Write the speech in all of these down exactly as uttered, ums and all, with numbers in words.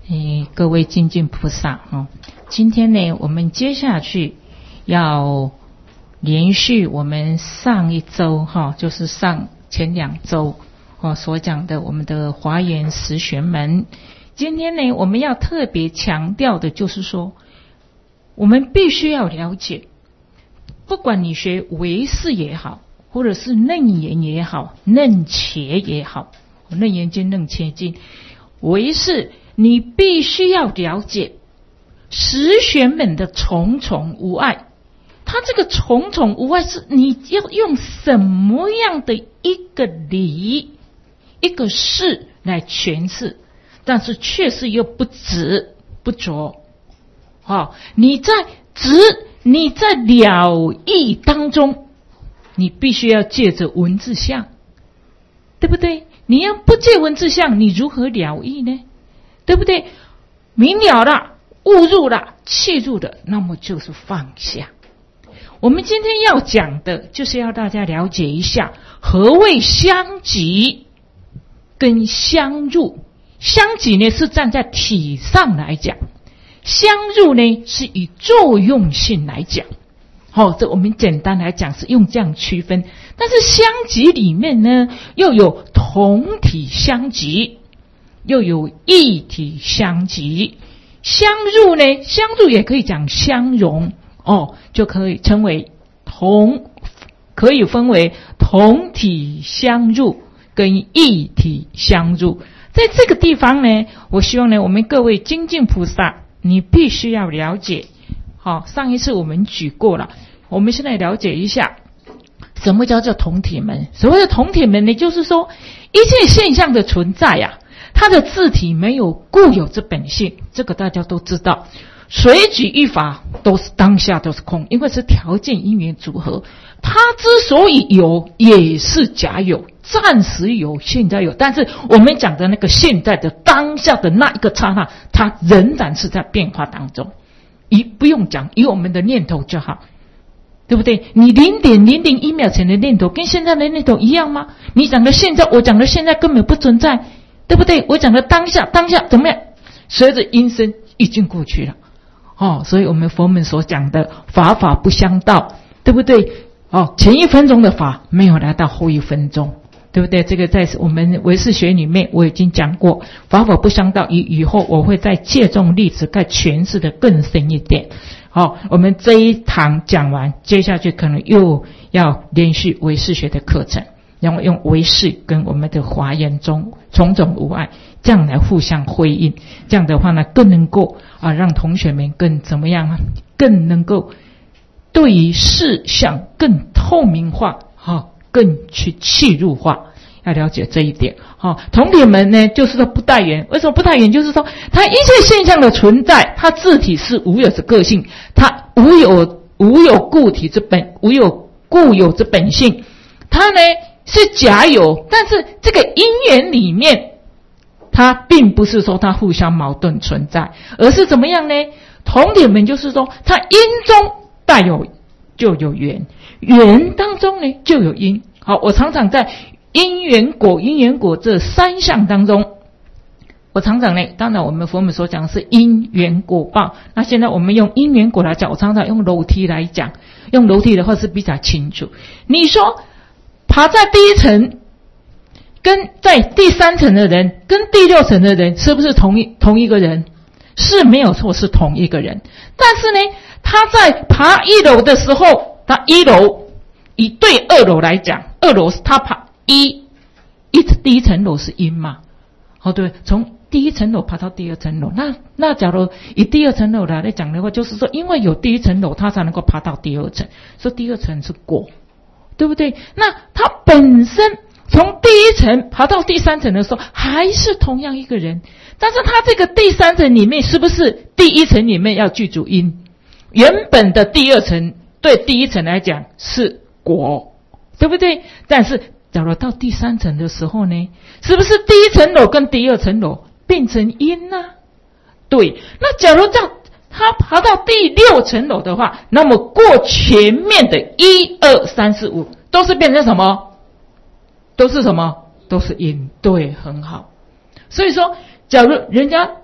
诶，各位精进菩萨哈，今天呢，我们接下去要连续我们上一周哈，就是上前两周哦所讲的我们的华严十玄门。今天呢，我们要特别强调的就是说，我们必须要了解，不管你学唯识也好，或者是楞严也好，楞伽也好，楞严经、楞伽经，唯识你必须要了解十玄门的重重无碍。它这个重重无碍是你要用什么样的一个理、一个事来诠释，但是确实又不直不着。哦，你在直，你在了义当中，你必须要借着文字相，对不对？你要不借文字相，你如何了义呢？对不对？明了了，悟入了，契入了，那么就是放下。我们今天要讲的就是要大家了解一下何谓相即跟相入。相即呢是站在体上来讲，相入呢是以作用性来讲。好、哦，这我们简单来讲是用这样区分。但是相即里面呢，又有同体相即，又有异体相即。相入呢，相入也可以讲相融哦，就可以称为同，可以分为同体相入跟异体相入。在这个地方呢，我希望呢，我们各位精进菩萨，你必须要了解。好，上一次我们举过了，我们现在了解一下什么叫做同体门。所谓的同体门呢，就是说一切现象的存在呀、啊，它的自体没有固有之本性，这个大家都知道。随举一法都是当下都是空，因为是条件因缘组合。它之所以有，也是假有，暂时有，现在有。但是我们讲的那个现在的当下的那一个刹那，它仍然是在变化当中。一不用讲，以我们的念头就好，对不对？你零点零零一秒前的念头跟现在的念头一样吗？你讲的现在，我讲的现在根本不存在，对不对？我讲的当下，当下怎么样？随着音声已经过去了。哦，所以我们佛门所讲的法法不相道，对不对？哦，前一分钟的法没有来到后一分钟，对不对？这个在我们唯识学里面我已经讲过，法法不相道，以以后我会再借重例子再诠释的更深一点。好，我们这一堂讲完，接下去可能又要连续唯识学的课程，然后用唯识跟我们的华严中种种无碍这样来互相辉映，这样的话呢，更能够啊让同学们更怎么样啊，更能够对于事项更透明化，哈、哦，更去契入化，要了解这一点。哈、哦，同体门呢，就是说不待缘。为什么不待缘？就是说，它一切现象的存在，它自体是无有之个性，它无有无有固体之本，无有固有之本性。它呢是假有，但是这个因缘里面，它并不是说它互相矛盾存在，而是怎么样呢？同体门就是说，它因中带有就有缘，缘当中呢就有因。好，我常常在因缘果、因缘果这三项当中，我常常呢，当然我们佛门所讲的是因缘果报。那现在我们用因缘果来讲，我常常用楼梯来讲，用楼梯的话是比较清楚。你说爬在第一层，跟在第三层的人，跟第六层的人，是不是同一同一个人？是没有错，是同一个人。但是呢，他在爬一楼的时候，他一楼以对二楼来讲，二楼是他爬一一第一层楼是因嘛？哦，对，从第一层楼爬到第二层楼，那那假如以第二层楼来来讲的话，就是说，因为有第一层楼，他才能够爬到第二层，所以第二层是果，对不对？那他本身从第一层爬到第三层的时候，还是同样一个人，但是他这个第三层里面是不是第一层里面要具足因？原本的第二层对第一层来讲是果，对不对？但是假如到第三层的时候呢，是不是第一层楼跟第二层楼变成因呢、啊？对，那假如到他爬到第六层楼的话，那么过前面的一二三四五都是变成什么？都是什么？都是因。对，很好。所以说，假如人家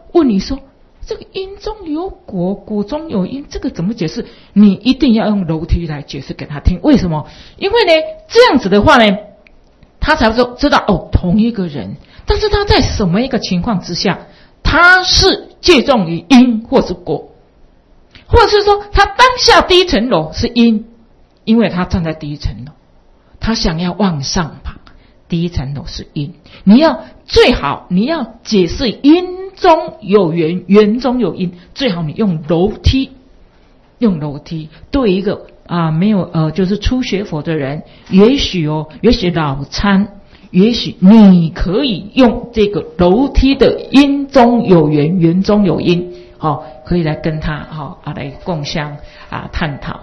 问你说这个因中有果，果中有因，这个怎么解释？你一定要用楼梯来解释给他听。为什么？因为呢，这样子的话呢，他才会知道哦，同一个人，但是他在什么一个情况之下，他是借重于因或是果，或者是说他当下第一层楼是因，因为他站在第一层楼，他想要往上爬，第一层楼是因。你要最好你要解释因中有缘，缘中有因，最好你用楼梯，用楼梯对一个啊没有呃就是初学佛的人，也许哦，也许老参，也许你可以用这个楼梯的因中有缘，缘中有因，好、哦，可以来跟他好、哦、啊来共相啊探讨。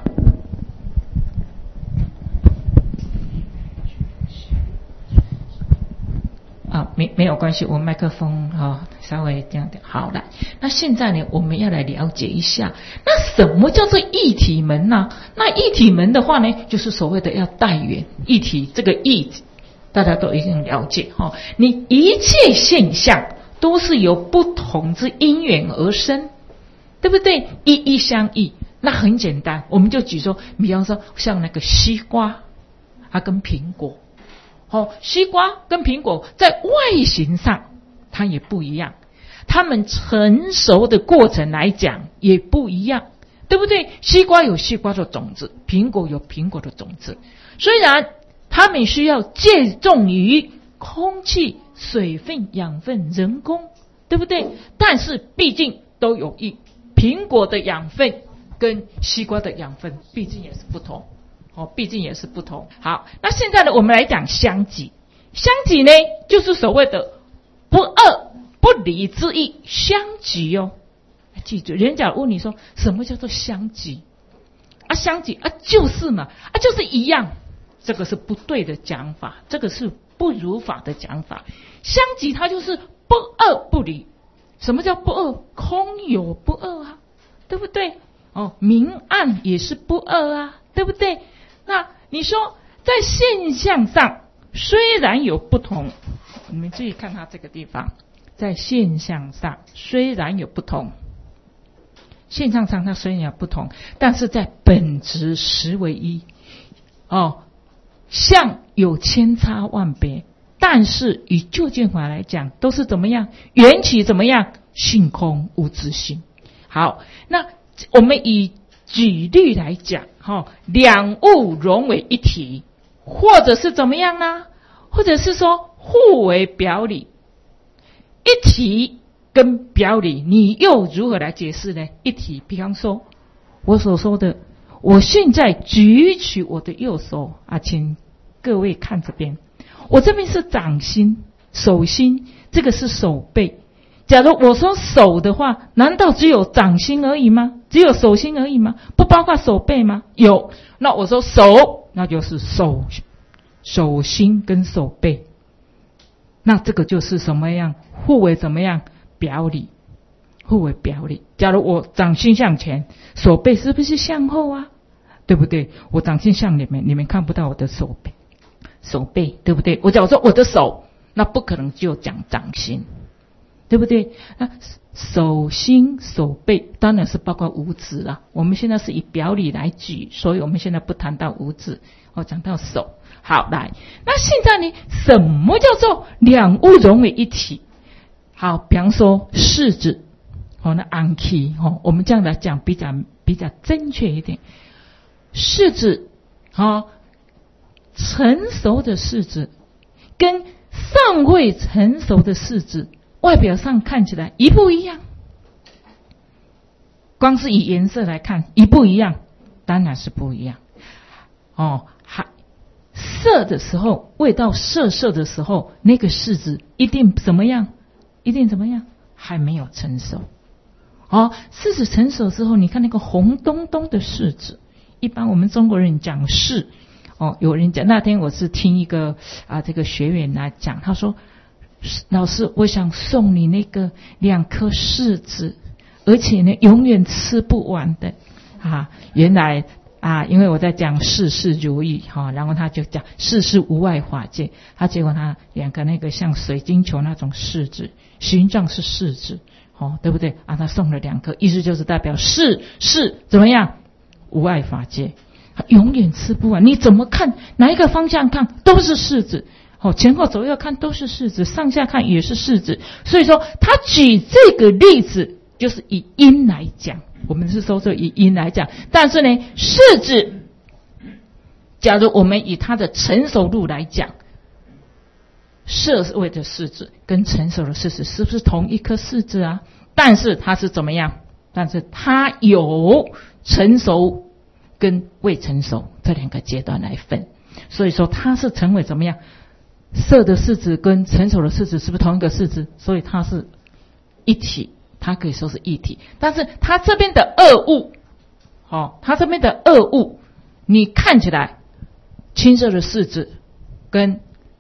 啊，没没有关系，我麦克风哈、哦、稍微这样点好了。那现在呢，我们要来了解一下，那什么叫做异体门呢、啊？那异体门的话呢，就是所谓的要带缘异体，这个异大家都一定了解哈、哦。你一切现象都是由不同之因缘而生，对不对？一一相异，那很简单，我们就举说，比方说像那个西瓜，它跟苹果。哦，西瓜跟苹果在外形上它也不一样，它们成熟的过程来讲也不一样，对不对？西瓜有西瓜的种子，苹果有苹果的种子，虽然它们需要借重于空气、水分、养分、人工，对不对？但是毕竟都有益，苹果的养分跟西瓜的养分毕竟也是不同。哦，毕竟也是不同。好，那现在呢，我们来讲相即。相即呢，就是所谓的不二不离之意，相即哦。记住，人家问你说什么叫做相即啊？相即啊，就是嘛，啊，就是一样。这个是不对的讲法，这个是不如法的讲法。相即它就是不二不离。什么叫不二？空有不二啊，对不对？哦，明暗也是不二啊，对不对？那你说在现象上虽然有不同，你们注意看它这个地方，在现象上虽然有不同，现象上它虽然有不同，但是在本质实为一。哦，相有千差万别，但是以究竟法来讲，都是怎么样？缘起怎么样？性空无自性。好，那我们以举例来讲，哈，两物融为一体，或者是怎么样呢？或者是说互为表里，一体跟表里，你又如何来解释呢？一体，比方说我所说的，我现在举起我的右手啊，请各位看这边，我这边是掌心、手心，这个是手背。假如我说手的话，难道只有掌心而已吗？只有手心而已吗？不包括手背吗？有。那我说手，那就是手、手心跟手背。那这个就是什么样？互为怎么样？表里，互为表里。假如我掌心向前，手背是不是向后啊？对不对？我掌心向里面，你们看不到我的手背，手背对不对？我假如说我的手，那不可能就讲掌心。对不对？那手心手背当然是包括五指啦。我们现在是以表里来举，所以我们现在不谈到五指，我讲到手。好，来，那现在呢，什么叫做两物融为一体？好，比方说柿子，哦，那安琪，哦，我们这样来讲比较比较正确一点。柿子，哦，成熟的柿子跟尚未成熟的柿子。外表上看起来一不一样，光是以颜色来看一不一样，当然是不一样。哦，还涩的时候，味道涩涩的时候，那个柿子一定怎么样？一定怎么样？还没有成熟。哦，柿子成熟之后，你看那个红咚咚的柿子，一般我们中国人讲柿，哦，有人讲，那天我是听一个啊这个学员来讲，他说。老师，我想送你那个两颗柿子，而且呢，永远吃不完的啊！原来啊，因为我在讲事事如意哈、啊，然后他就讲事事无碍法界，他结果他两个那个像水晶球那种柿子，形状是柿子， 哦，对不对啊？他送了两颗，意思就是代表是是怎么样？无碍法界，永远吃不完。你怎么看哪一个方向看都是柿子，哦，前后左右看都是柿子，上下看也是柿子。所以说他举这个例子就是以因来讲，我们是说这以因来讲，但是呢，柿子，假如我们以它的成熟度来讲，社会的柿子跟成熟的柿子是不是同一颗柿子啊？但是它是怎么样？但是它有成熟跟未成熟这两个阶段来分，所以说它是成为怎么样？涩的柿子跟成熟的柿子是不是同一个柿子？所以它是一体，它可以说是一体。但是它这边的二物，哦，它这边的二物，你看起来青色的柿子跟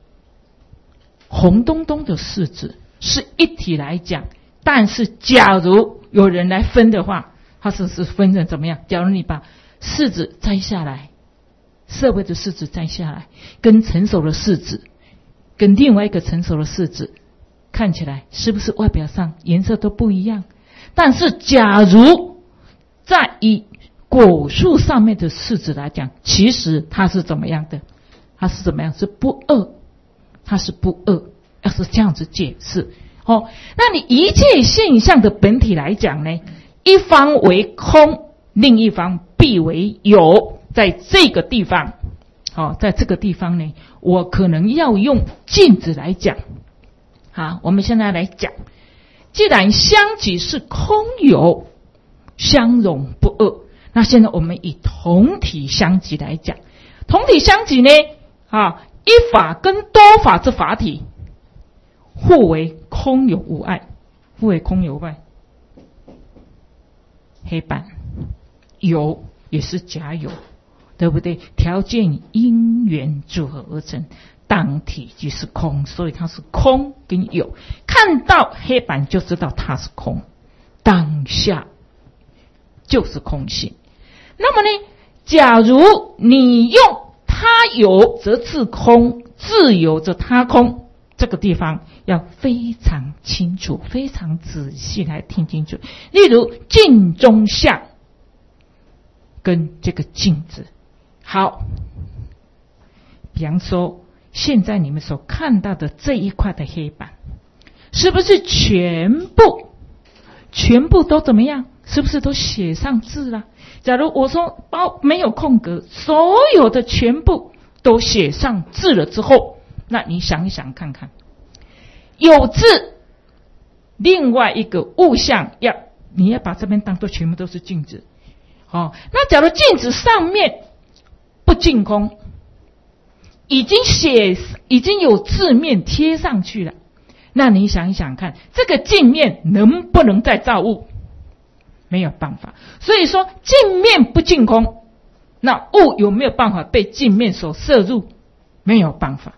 红咚咚的柿子是一体来讲，但是假如有人来分的话，它是是分成怎么样？假如你把柿子摘下来，涩味的柿子摘下来，跟成熟的柿子，跟另外一个成熟的柿子，看起来是不是外表上颜色都不一样？但是假如在以果树上面的柿子来讲，其实它是怎么样的？它是怎么样？是不二，它是不二，要是这样子解释哦。那你一切现象的本体来讲呢，一方为空，另一方必为有。在这个地方，好，在这个地方呢，我可能要用镜子来讲。好，我们现在来讲，既然相即是空有，相容不二，那现在我们以同体相即来讲。同体相即呢，啊，一法跟多法之法体，互为空有无碍，互为空有无碍。黑板有也是假有，对不对？条件因缘组合而成，当体即是空，所以它是空跟有。看到黑板就知道它是空，当下就是空性。那么呢，假如你用它有则自空，自有则它空，这个地方要非常清楚，非常仔细来听清楚。例如镜中像跟这个镜子，好，比方说现在你们所看到的这一块的黑板，是不是全部全部都怎么样？是不是都写上字了？假如我说包没有空格，所有的全部都写上字了之后，那你想一想看看，有字，另外一个物象要你要把这边当作全部都是镜子。哦，那假如镜子上面不净空，已经写已经有字面贴上去了，那你想一想看，这个镜面能不能再造物？没有办法。所以说镜面不净空，那物有没有办法被镜面所摄入？没有办法。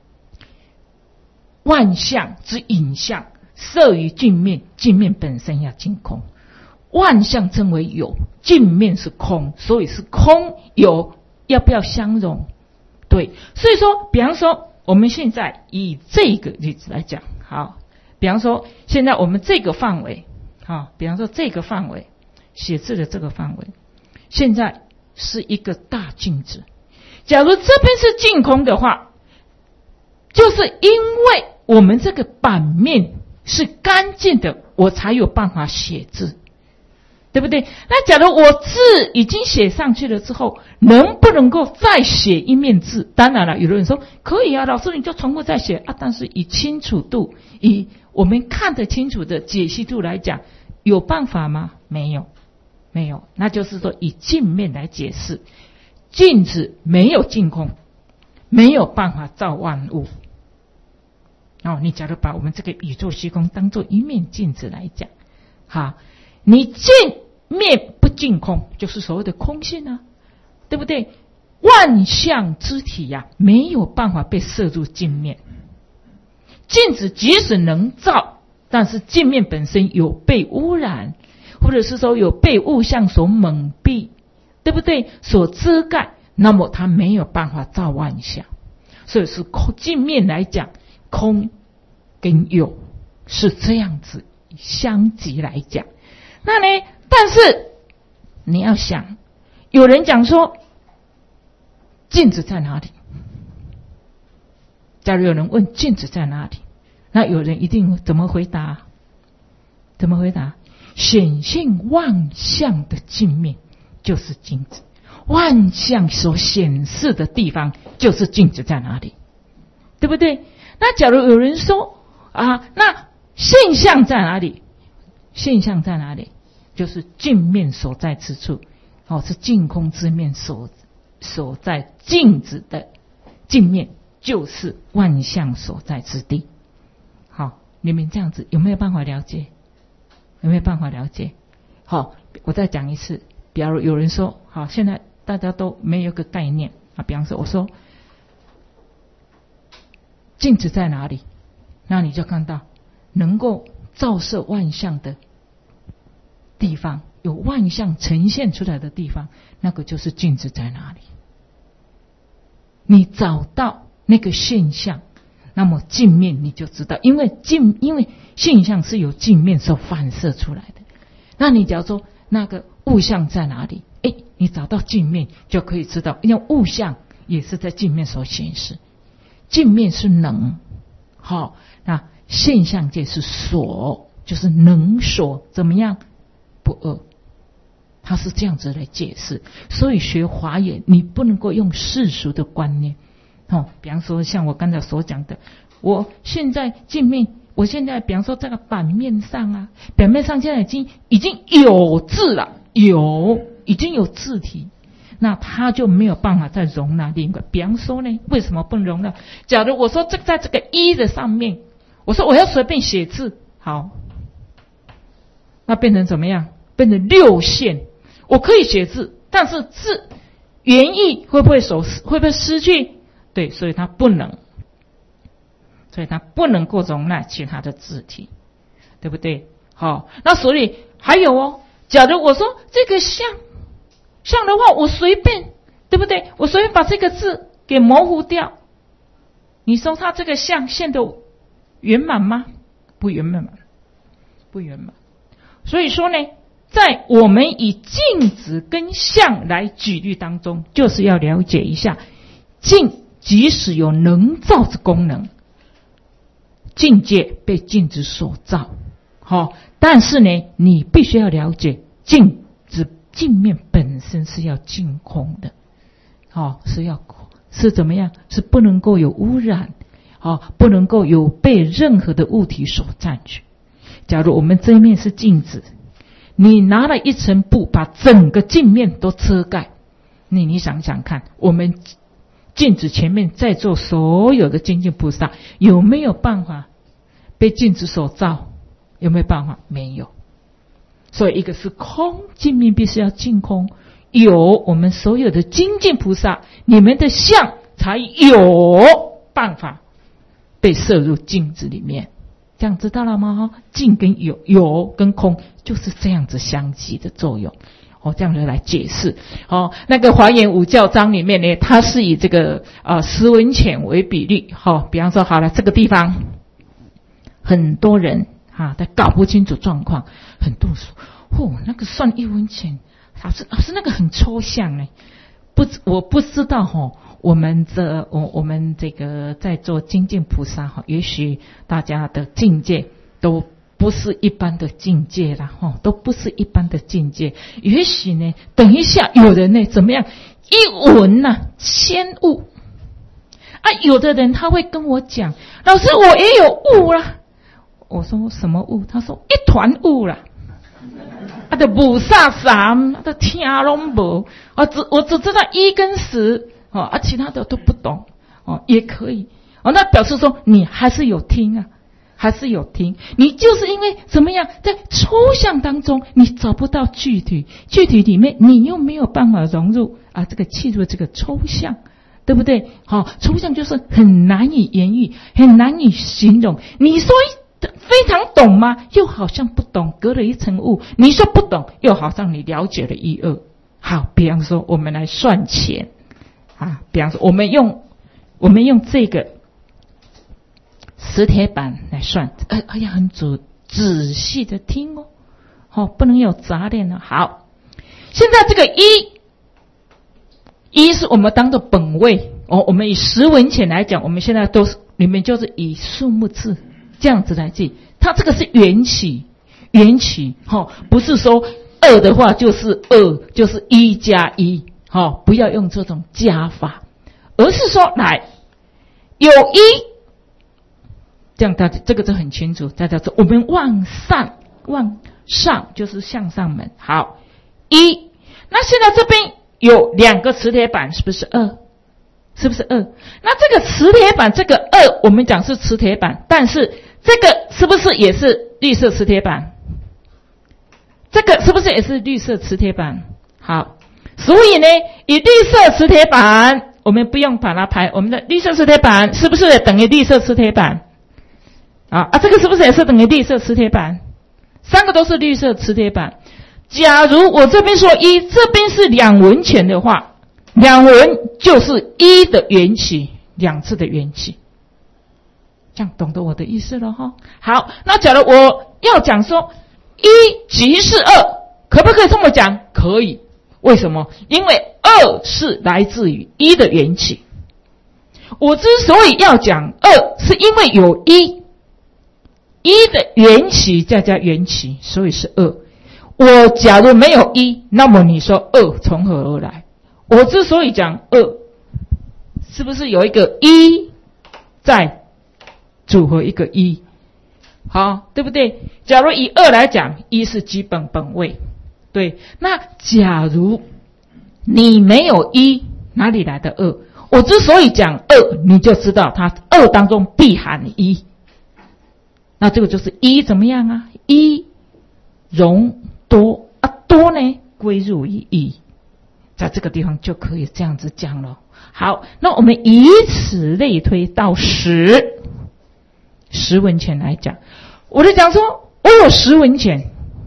万象之影像摄于镜面，镜面本身要净空。万象称为有，镜面是空，所以是空有，要不要相容？对，所以说，比方说，我们现在以这个例子来讲，好，比方说，现在我们这个范围，好，比方说这个范围，写字的这个范围，现在是一个大镜子。假如这边是净空的话，就是因为我们这个版面是干净的，我才有办法写字。对不对？那假如我字已经写上去了之后，能不能够再写一面字？当然了，有的人说可以啊，老师你就重复再写啊。但是以清楚度，以我们看得清楚的解析度来讲，有办法吗？没有，没有。那就是说以镜面来解释，镜子没有净空，没有办法造万物。哦，你假如把我们这个宇宙虚空当作一面镜子来讲，好。你镜面不净空，就是所谓的空性啊，对不对？万象之体呀、啊，没有办法被摄入镜面。镜子即使能照，但是镜面本身有被污染，或者是说有被物象所蒙蔽，对不对？所遮盖，那么它没有办法照万象。所以是空镜面来讲，空跟有是这样子相即来讲。那呢，但是你要想，有人讲说镜子在哪里？假如有人问镜子在哪里，那有人一定怎么回答？怎么回答？显现万象的镜面就是镜子，万象所显示的地方就是镜子在哪里，对不对？那假如有人说啊，那现象在哪里？现象在哪里？就是镜面所在之处，哦，是净空之面所所在，镜子的镜面就是万象所在之地。好，你们这样子有没有办法了解？有没有办法了解？好，我再讲一次。比如有人说，好，现在大家都没有个概念啊。比方说，我说镜子在哪里？那你就看到能够照射万象的地方，有万象呈现出来的地方，那个就是镜子在哪里。你找到那个现象，那么镜面你就知道，因为镜因为现象是由镜面所反射出来的。那你假如说那个物象在哪里？哎，你找到镜面就可以知道，因为物象也是在镜面所显示。镜面是能，好，那现象界是所，就是能所，怎么样？不二。他是这样子来解释。所以学华严，你不能够用世俗的观念。哦，比方说像我刚才所讲的，我现在镜面，我现在比方说这个版面上啊，表面上现在已经已经有字了，有已经有字体，那它就没有办法再容纳另一个。比方说呢，为什么不能容纳？假如我说这在这个一的上面，我说我要随便写字，好，那变成怎么样？变成六线，我可以写字，但是字原意会不会手会不会失去？对，所以它不能，所以它不能够容纳其他的字体，对不对？好，那所以还有哦，假如我说这个像像的话，我随便，对不对？我随便把这个字给模糊掉，你说它这个像现得圆满吗？不圆满，不圆满。所以说呢，在我们以镜子跟像来举例当中，就是要了解一下镜。即使有能造之功能，境界被镜子所造，好，但是呢，你必须要了解镜子镜面本身是要净空的，好，是要是怎么样？是不能够有污染，好，不能够有被任何的物体所占据。假如我们这一面是镜子，你拿了一层布把整个镜面都遮盖，你你想想看，我们镜子前面在座所有的精进菩萨有没有办法被镜子所照？有没有办法？没有。所以一个是空，镜面必须要净空，有我们所有的精进菩萨，你们的相才有办法被摄入镜子里面。这样知道了吗？镜跟有，有跟空就是这样子相继的作用。哦，这样子来解释。哦，那个华严五教章里面呢，它是以这个呃十文钱为比例。好、哦，比方说好了，这个地方很多人哈，他搞不清楚状况，很多人说，哦，那个算一文钱，老师老师那个很抽象呢，不，我不知道哈、哦。我们这我我们这个在做精进菩萨哈，也许大家的境界都不是一般的境界啦，哈，都不是一般的境界。也许呢，等一下有人呢怎么样，一闻呐、啊，先悟啊。有的人他会跟我讲，老师我也有悟啦。我说什么悟？他说一团悟啦。啊，的无啥啥，的听拢无。我只我只知道一跟十，哦啊，其他的都不懂。哦，也可以。哦，那表示说你还是有听啊。还是有听，你就是因为怎么样，在抽象当中你找不到具体，具体里面你又没有办法融入啊，这个契入这个抽象，对不对？好、哦，抽象就是很难以言喻，很难以形容。你说非常懂吗？又好像不懂，隔了一层雾。你说不懂，又好像你了解了一二。好，比方说我们来算钱啊，比方说我们用我们用这个。磁铁板来算，哎哎呀，很准仔细的听哦，哦，不能有杂念了。好，现在这个一，一是我们当做本位哦，我们以十文钱来讲，我们现在都是你们就是以数目字这样子来记，它这个是缘起，缘起，哦，不是说二的话就是二，就是一加一，哦，不要用这种加法，而是说来有一，这样大家这个就很清楚，大家说我们往上，往上就是向上门。好，一，那现在这边有两个磁铁板，是不是二？是不是二？那这个磁铁板，这个二，我们讲是磁铁板，但是这个是不是也是绿色磁铁板？这个是不是也是绿色磁铁板？好，所以呢，以绿色磁铁板，我们不用把它排，我们的绿色磁铁板是不是也等于绿色磁铁板？啊啊，这个是不是也是等于绿色磁铁板？三个都是绿色磁铁板。假如我这边说一，这边是两文钱的话，两文就是一的缘起，两次的缘起。这样懂得我的意思了哈？好，那假如我要讲说一即是二，可不可以这么讲？可以。为什么？因为二是来自于一的缘起。我之所以要讲二，是因为有一，一的缘起再加缘起，所以是二。我假如没有一，那么你说二从何而来？我之所以讲二，是不是有一个一再组合一个一？好，对不对？假如以二来讲，一是基本本位，对。那假如你没有一，哪里来的二？我之所以讲二，你就知道它二当中必含一。那这个就是一怎么样啊？一容多啊，多呢归入于一，在这个地方就可以这样子讲了。好，那我们以此类推到十，十文钱来讲，我就讲说，我有十文钱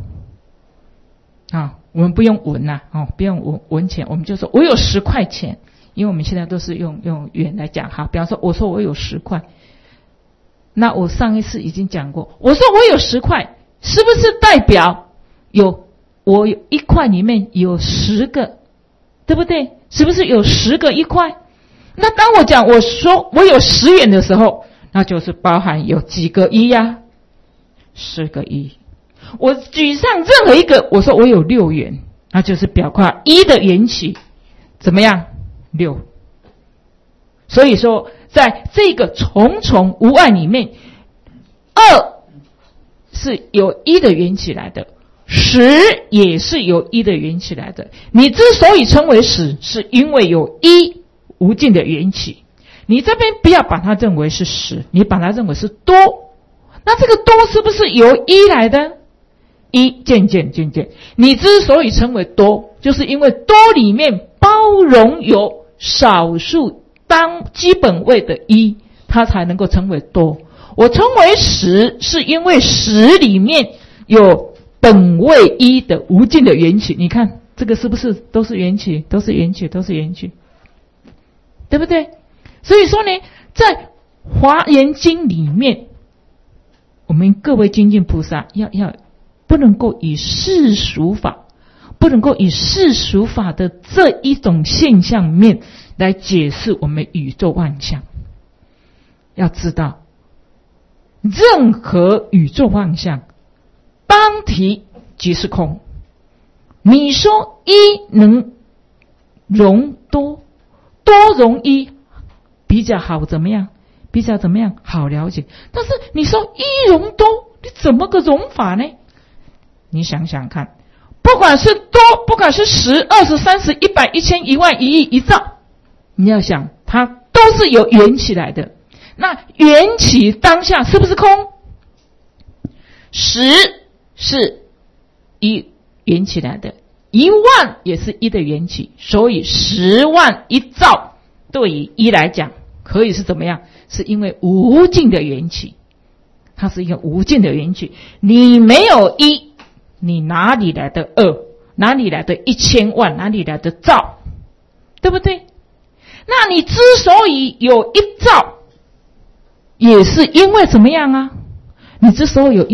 啊，我们不用文呐、啊，哦，不用文文钱，我们就说我有十块钱，因为我们现在都是用用元来讲哈。比方说，我说我有十块，那我上一次已经讲过，我说我有十块，是不是代表有我有一块里面有十个，对不对？是不是有十个一块？那当我讲我说我有十元的时候，那就是包含有几个一呀、啊？十个一。我举上任何一个，我说我有六元，那就是表括一的缘起怎么样？六。所以说，在这个重重无碍里面，二是有一的缘起来的，十也是有一的缘起来的。你之所以称为十，是因为有一无尽的缘起。你这边不要把它认为是十，你把它认为是多。那这个多是不是由一来的？一渐渐渐渐，你之所以称为多，就是因为多里面包容有少数当基本位的一，它才能够称为多。我称为十，是因为十里面有本位一的无尽的缘起。你看这个是不是都是缘起？都是缘起，都是缘起，对不对？所以说呢，在华严经里面，我们各位精进菩萨要要不能够以世俗法，不能够以世俗法的这一种现象面来解释我们宇宙万象。要知道，任何宇宙万象，当体即是空。你说一能容多，多容一，比较好怎么样？比较怎么样？好了解。但是你说一容多，你怎么个容法呢？你想想看，不管是多，不管是十、二十、三十、一百、一千、一万、一亿、一兆，你要想，它都是由缘起来的。那缘起当下是不是空？十是一缘起来的，一万也是一的缘起，所以十万一兆对于一来讲，可以是怎么样？是因为无尽的缘起，它是一个无尽的缘起。你没有一，你哪里来的二？哪里来的一千万？哪里来的兆？对不对？那你之所以有一兆，也是因为怎么样啊？你之所以有一兆，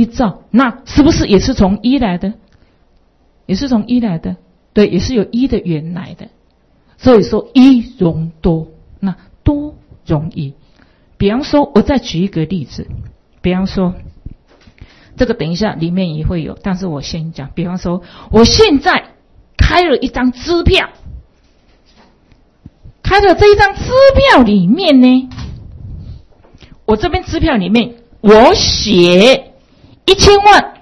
那是不是也是从一来的？也是从一来的，对，也是有一的原来的。所以说一容多，那多容易。比方说，我再举一个例子，比方说，这个等一下里面也会有，但是我先讲。比方说，我现在开了一张支票，开了这一张支票里面呢，我这边支票里面我写一千万，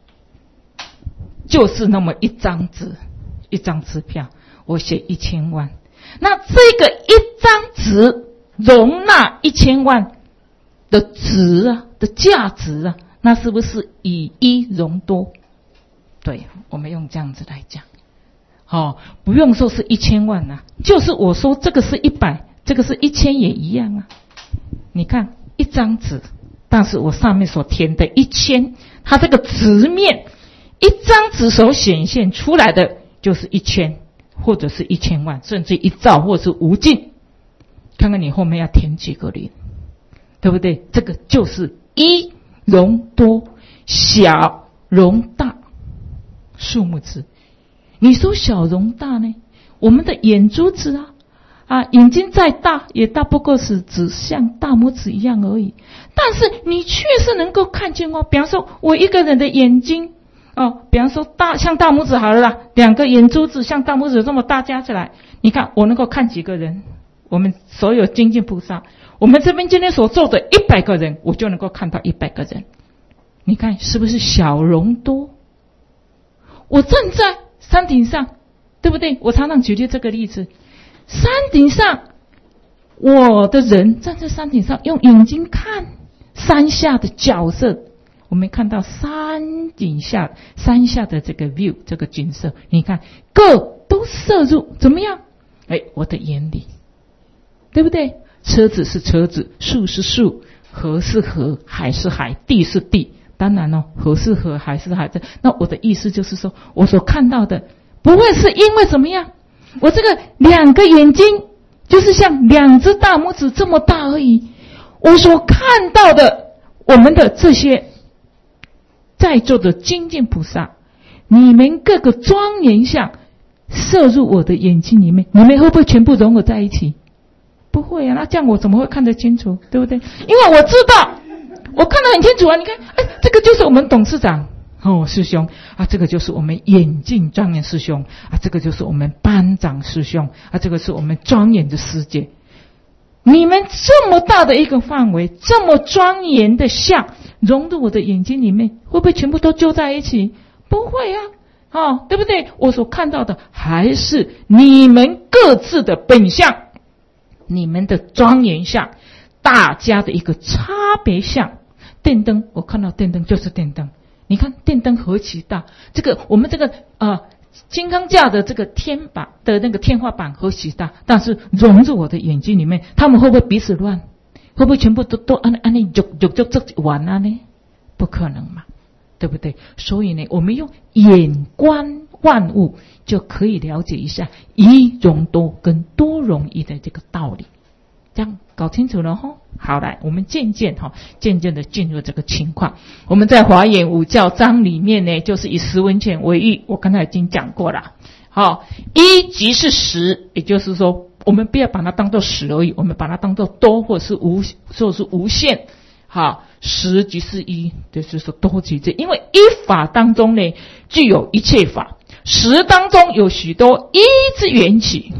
就是那么一张纸，一张支票，我写一千万。那这个一张纸容纳一千万的值啊的价值啊，那是不是以一容多？对，我们用这样子来讲。哦，不用说是一千万啊，就是我说这个是一百，这个是一千也一样啊。你看一张纸，但是我上面所填的一千，它这个直面一张纸所显现出来的就是一千，或者是一千万，甚至一兆，或者是无尽。看看你后面要填几个零，对不对？这个就是一容多，小容大，数目字。你说小容大呢？我们的眼珠子啊，啊，眼睛再大也大不过是只像大拇指一样而已。但是你确实能够看见哦。比方说，我一个人的眼睛哦，比方说大像大拇指好了啦，两个眼珠子像大拇指这么大加起来，你看我能够看几个人？我们所有精进菩萨，我们这边今天所做的一百个人，我就能够看到一百个人。你看是不是小容多？我站在山顶上，对不对？我常常举例这个例子，山顶上，我的人站在山顶上，用眼睛看山下的角色，我们看到山顶下山下的这个 view 这个景色，你看各都摄入怎么样？哎，我的眼里，对不对？车子是车子，树是树，河是河，海是海，地是地。当然了，河是河，海是海。那我的意思就是说，我所看到的不会是因为怎么样，我这个两个眼睛就是像两只大拇指这么大而已。我所看到的，我们的这些在座的精进菩萨，你们各个庄严相摄入我的眼睛里面，你们会不会全部融合在一起？不会啊，那这样我怎么会看得清楚，对不对？因为我知道，我看得很清楚啊。你看，哎，这个就是我们董事长哦，师兄啊，这个就是我们眼镜庄严师兄啊，这个就是我们班长师兄啊，这个是我们庄严的师姐。你们这么大的一个范围，这么庄严的相融入我的眼睛里面，会不会全部都揪在一起？不会啊，哦，对不对？我所看到的还是你们各自的本相，你们的庄严相，大家的一个差别相。电灯，我看到电灯就是电灯。你看电灯何其大，这个我们这个呃金刚架的这个天板的那个天花板何其大，但是融入我的眼睛里面，他们会不会彼此乱？会不会全部都都按按你就就就就玩啊呢？不可能嘛，对不对？所以呢，我们用眼观万物，就可以了解一下一容多跟多容易的这个道理。这样搞清楚了齁。好，来，我们渐渐哈，渐渐的进入这个情况。我们在华严五教章里面呢，就是以十文钱为喻，我刚才已经讲过了。好，一即是十，也就是说，我们不要把它当作十而已，我们把它当作多或者是无，或者是无限。好，十即是一，就是说多即是，因为一法当中呢，具有一切法，十当中有许多一之缘起。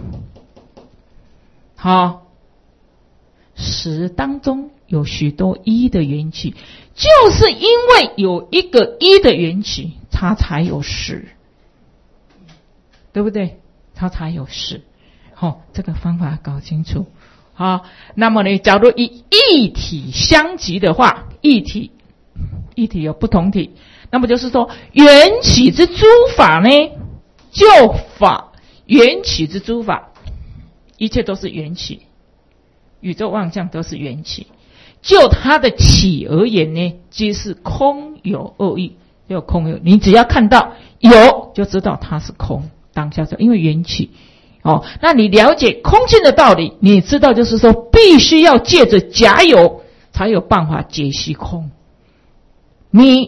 好。十当中有许多一的缘起，就是因为有一个一的缘起，它才有十，对不对？它才有十。好、哦，这个方法搞清楚。好，那么呢，假如以一体相即的话，一体一体有不同体，那么就是说缘起之诸法呢，就法缘起之诸法，一切都是缘起。宇宙万象都是缘起，就它的起而言呢，皆是空有二义，有空有。你只要看到有，就知道它是空，当下就因为缘起。哦，那你了解空性的道理，你知道就是说，必须要借着假有，才有办法解析空。你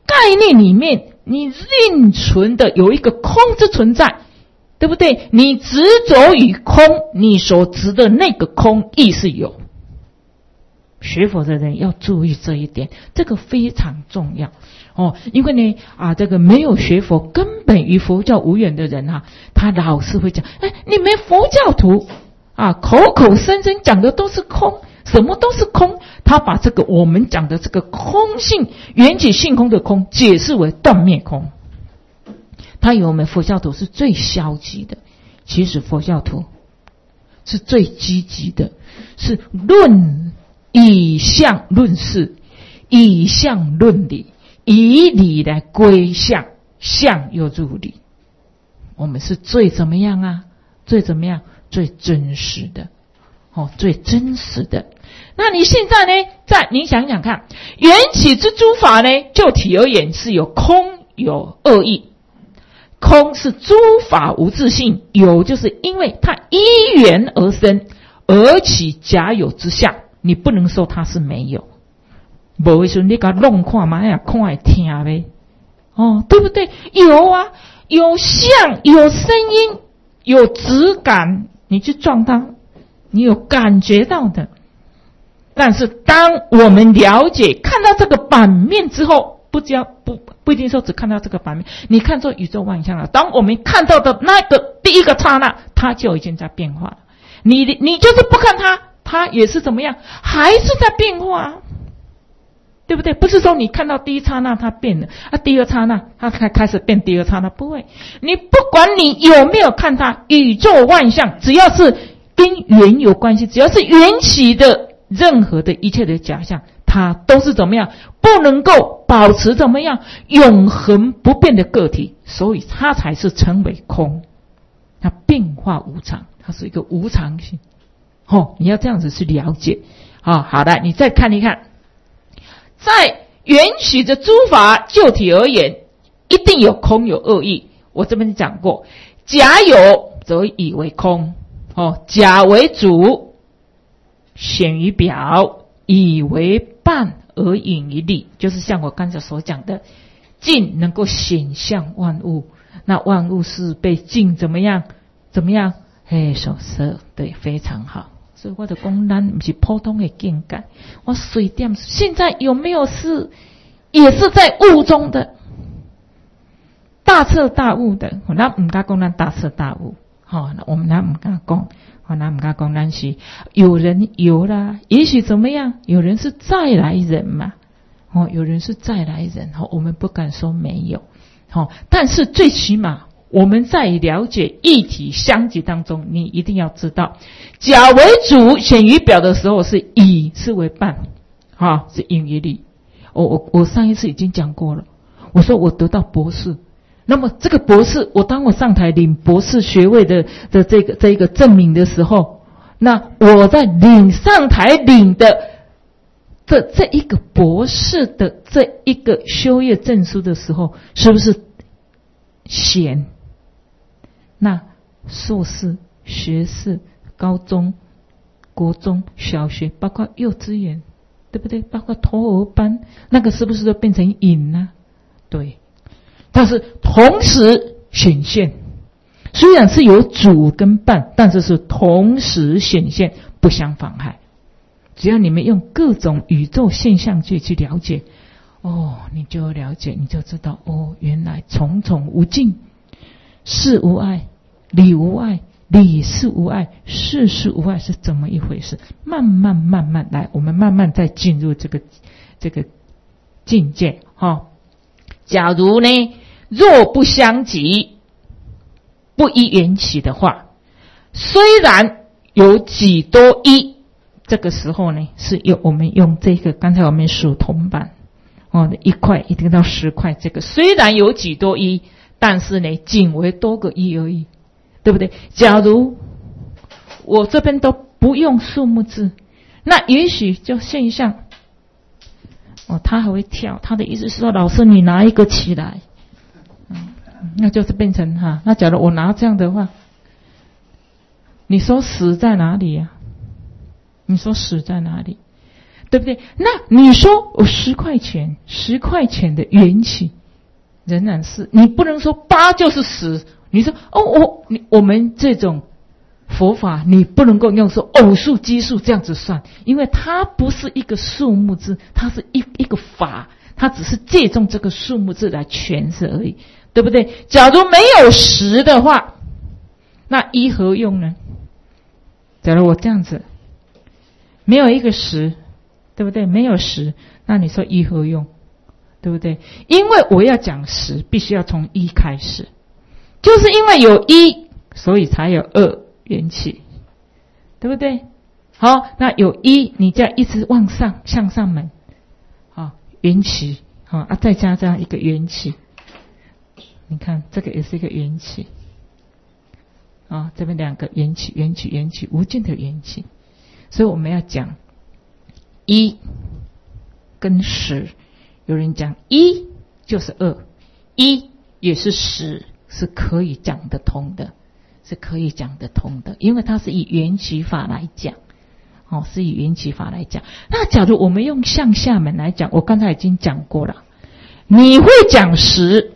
概念里面，你另存的有一个空之存在，对不对？你执着于空，你所执的那个空亦是有。学佛的人要注意这一点，这个非常重要哦。因为呢啊，这个没有学佛，根本与佛教无缘的人啊，他老是会讲，哎，你们佛教徒啊，口口声声讲的都是空，什么都是空。他把这个我们讲的这个空性、缘起性空的空，解释为断灭空。他以为我们佛教徒是最消极的，其实佛教徒是最积极的，是论以相论事，以相论理，以理来归相，相又入理。我们是最怎么样啊？最怎么样？最真实的哦，最真实的。那你现在呢？在你想想看，缘起之诸法呢，就体而言是有空有二义。空是诸法无自性，有就是因为它依缘而生，而起假有之相，你不能说它是没有。没的时候你给它弄看嘛，要看会听呗，哦，对不对？有啊，有相，有声音，有质感，你去撞它，你有感觉到的。但是当我们了解看到这个版面之后，不只要不不一定说只看到这个版面，你看作宇宙万象了。当我们看到的那个第一个刹那，它就已经在变化了。你你就是不看它，它也是怎么样，还是在变化，对不对？不是说你看到第一刹那它变了，啊，第二刹那它才开始变第二刹那，不会。你不管你有没有看它，宇宙万象只要是跟缘有关系，只要是缘起的任何的一切的假象，它都是怎么样，不能够保持怎么样永恒不变的个体，所以它才是称为空。它变化无常，它是一个无常性。哦，你要这样子去了解。哦，好的，你再看一看，在缘起的诸法就体而言，一定有空有二义。我这边讲过，假有则以为空，哦，假为主，显于表，以为伴而隐于理，就是像我刚才所讲的，境能够显象万物，那万物是被境怎么样怎么样嘿所摄，对，非常好。所以我的讲咱不是普通的境界，我随便现在有没有是也是在悟中的大彻大悟的，咱不敢讲咱大彻大悟，好，那我们咱不敢讲，好，咱不敢讲咱是有人有啦，也许怎么样，有人是再来人嘛，哦，有人是再来人，好，我们不敢说没有，好，但是最起码我们在了解一体相即当中，你一定要知道，假为主显于表的时候是以是为伴，啊，是隐于理。我我我上一次已经讲过了，我说我得到博士，那么这个博士，我当我上台领博士学位的的这个这一个证明的时候，那我在领上台领的这这一个博士的这一个修业证书的时候，是不是显？那硕士、学士、高中、国中小学，包括幼稚园，对不对？包括托儿班，那个是不是都变成隐呢？对，但是同时显现，虽然是有主跟伴，但是是同时显现，不相妨害。只要你们用各种宇宙现象去去了解，哦，你就了解，你就知道，哦，原来重重无尽，事无碍，理无碍，理事无碍，事事无碍是怎么一回事？慢慢慢慢来，我们慢慢再进入这个这个境界哈、哦。假如呢，若不相即，不依缘起的话，虽然有几多一，这个时候呢，是用我们用这个刚才我们数铜板哦，一块一定到十块，这个虽然有几多一，但是呢，仅为多个一而已，对不对？假如我这边都不用数目字，那也许就现象哦，他还会跳，他的意思是说，老师你拿一个起来，嗯，那就是变成哈。那假如我拿这样的话，你说死在哪里呀、啊？你说死在哪里？ 对不对？那你说我十块钱，十块钱的缘起，仍然是你不能说八就是十。你说哦，我你我们这种佛法，你不能够用说偶数、奇数这样子算，因为它不是一个数目字，它是一一个法，它只是借重这个数目字来诠释而已，对不对？假如没有十的话，那一何用呢？假如我这样子，没有一个十，对不对？没有十，那你说一何用？对不对？因为我要讲十，必须要从一开始，就是因为有一，所以才有二缘起，对不对？好，那有一，你这样一直往上向上门，好，缘起，好啊，再加上一个缘起，你看这个也是一个缘起，啊，这边两个缘起，缘起，缘起，无尽的缘起，所以我们要讲一跟十，有人讲一就是二，一也是十，是可以讲得通的。是可以讲得通的，因为它是以缘起法来讲，哦，是以缘起法来讲。那假如我们用向下门来讲，我刚才已经讲过了，你会讲十，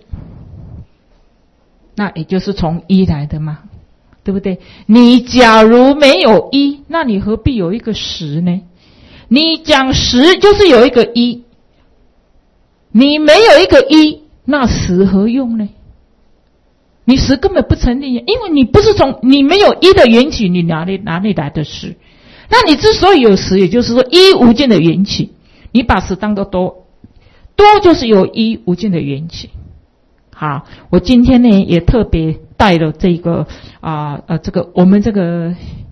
那也就是从一来的嘛，对不对？你假如没有一，那你何必有一个十呢？你讲十就是有一个一，你没有一个一，那十何用呢？你十根本不成立，因为你不是从你没有一的缘起，你哪里哪里来的十？那你之所以有十，也就是说一无尽的缘起，你把十当作多，多就是有一无尽的缘起。好，我今天呢也特别带了这个啊呃这个我们这个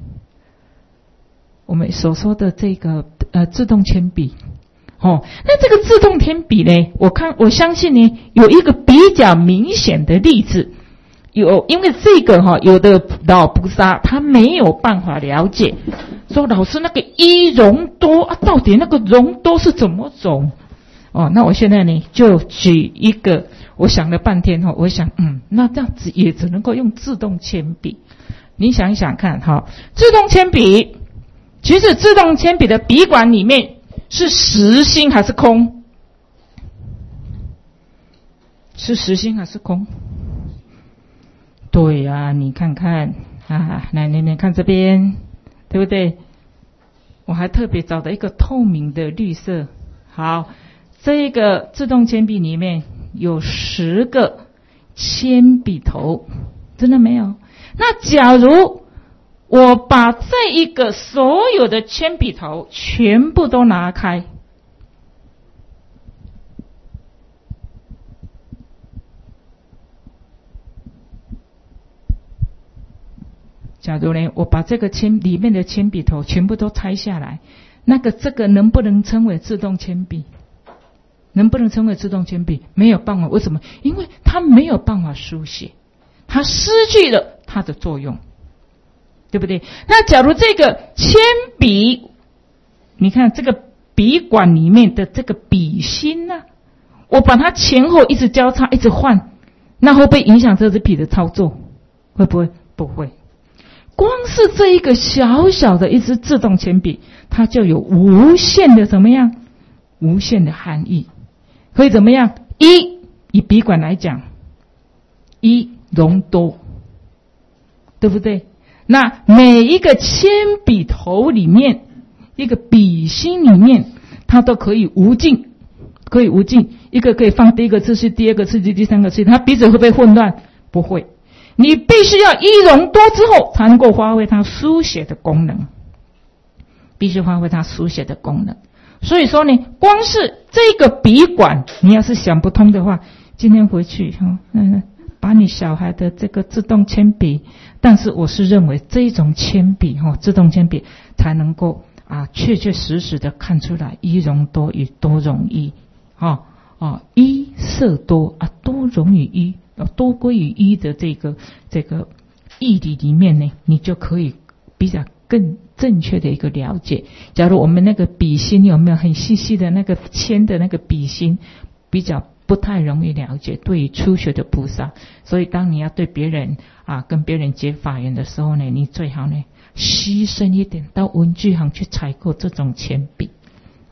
我们所说的这个呃自动铅笔。哦，那这个自动铅笔呢，我看我相信呢有一个比较明显的例子。有，因为这个哈，有的老菩萨他没有办法了解，说老师那个一容多啊，到底那个容多是怎么走？哦，那我现在呢就举一个，我想了半天哈，我想嗯，那这样子也只能够用自动铅笔。你想一想看哈，自动铅笔，其实自动铅笔的笔管里面是实心还是空？是实心还是空？对呀、啊，你看看啊，来你们看这边，对不对？我还特别找了一个透明的绿色。好，这个自动铅笔里面有十个铅笔头，真的没有？那假如我把这一个所有的铅笔头全部都拿开，假如呢，我把这个铅里面的铅笔头全部都拆下来，那个这个能不能称为自动铅笔？能不能称为自动铅笔？没有办法，为什么？因为它没有办法书写，它失去了它的作用，对不对？那假如这个铅笔，你看这个笔管里面的这个笔芯呢、啊，我把它前后一直交叉，一直换，那会不会影响这支笔的操作？会不会？不会。光是这一个小小的一支自动铅笔，它就有无限的怎么样？无限的含义。可以怎么样？一，以笔管来讲，一容多，对不对？那每一个铅笔头里面，一个笔芯里面，它都可以无尽，可以无尽。一个可以放第一个次序，第二个次序，第三个次序，它彼此会不会混乱？不会。你必须要一容多之后，才能够发挥它书写的功能，必须发挥它书写的功能。所以说呢，光是这个笔管，你要是想不通的话，今天回去哈，嗯，把你小孩的这个自动铅笔，但是我是认为这种铅笔哈，自动铅笔才能够啊，确确实实的看出来一容多与多容一，哈啊，一色多啊，多容于一。多归于一的这个这个义理里面呢，你就可以比较更正确的一个了解。假如我们那个笔芯有没有很细细的那个铅的那个笔芯，比较不太容易了解，对于初学的菩萨。所以当你要对别人啊跟别人结法缘的时候呢，你最好呢牺牲一点，到文具行去采购这种铅笔。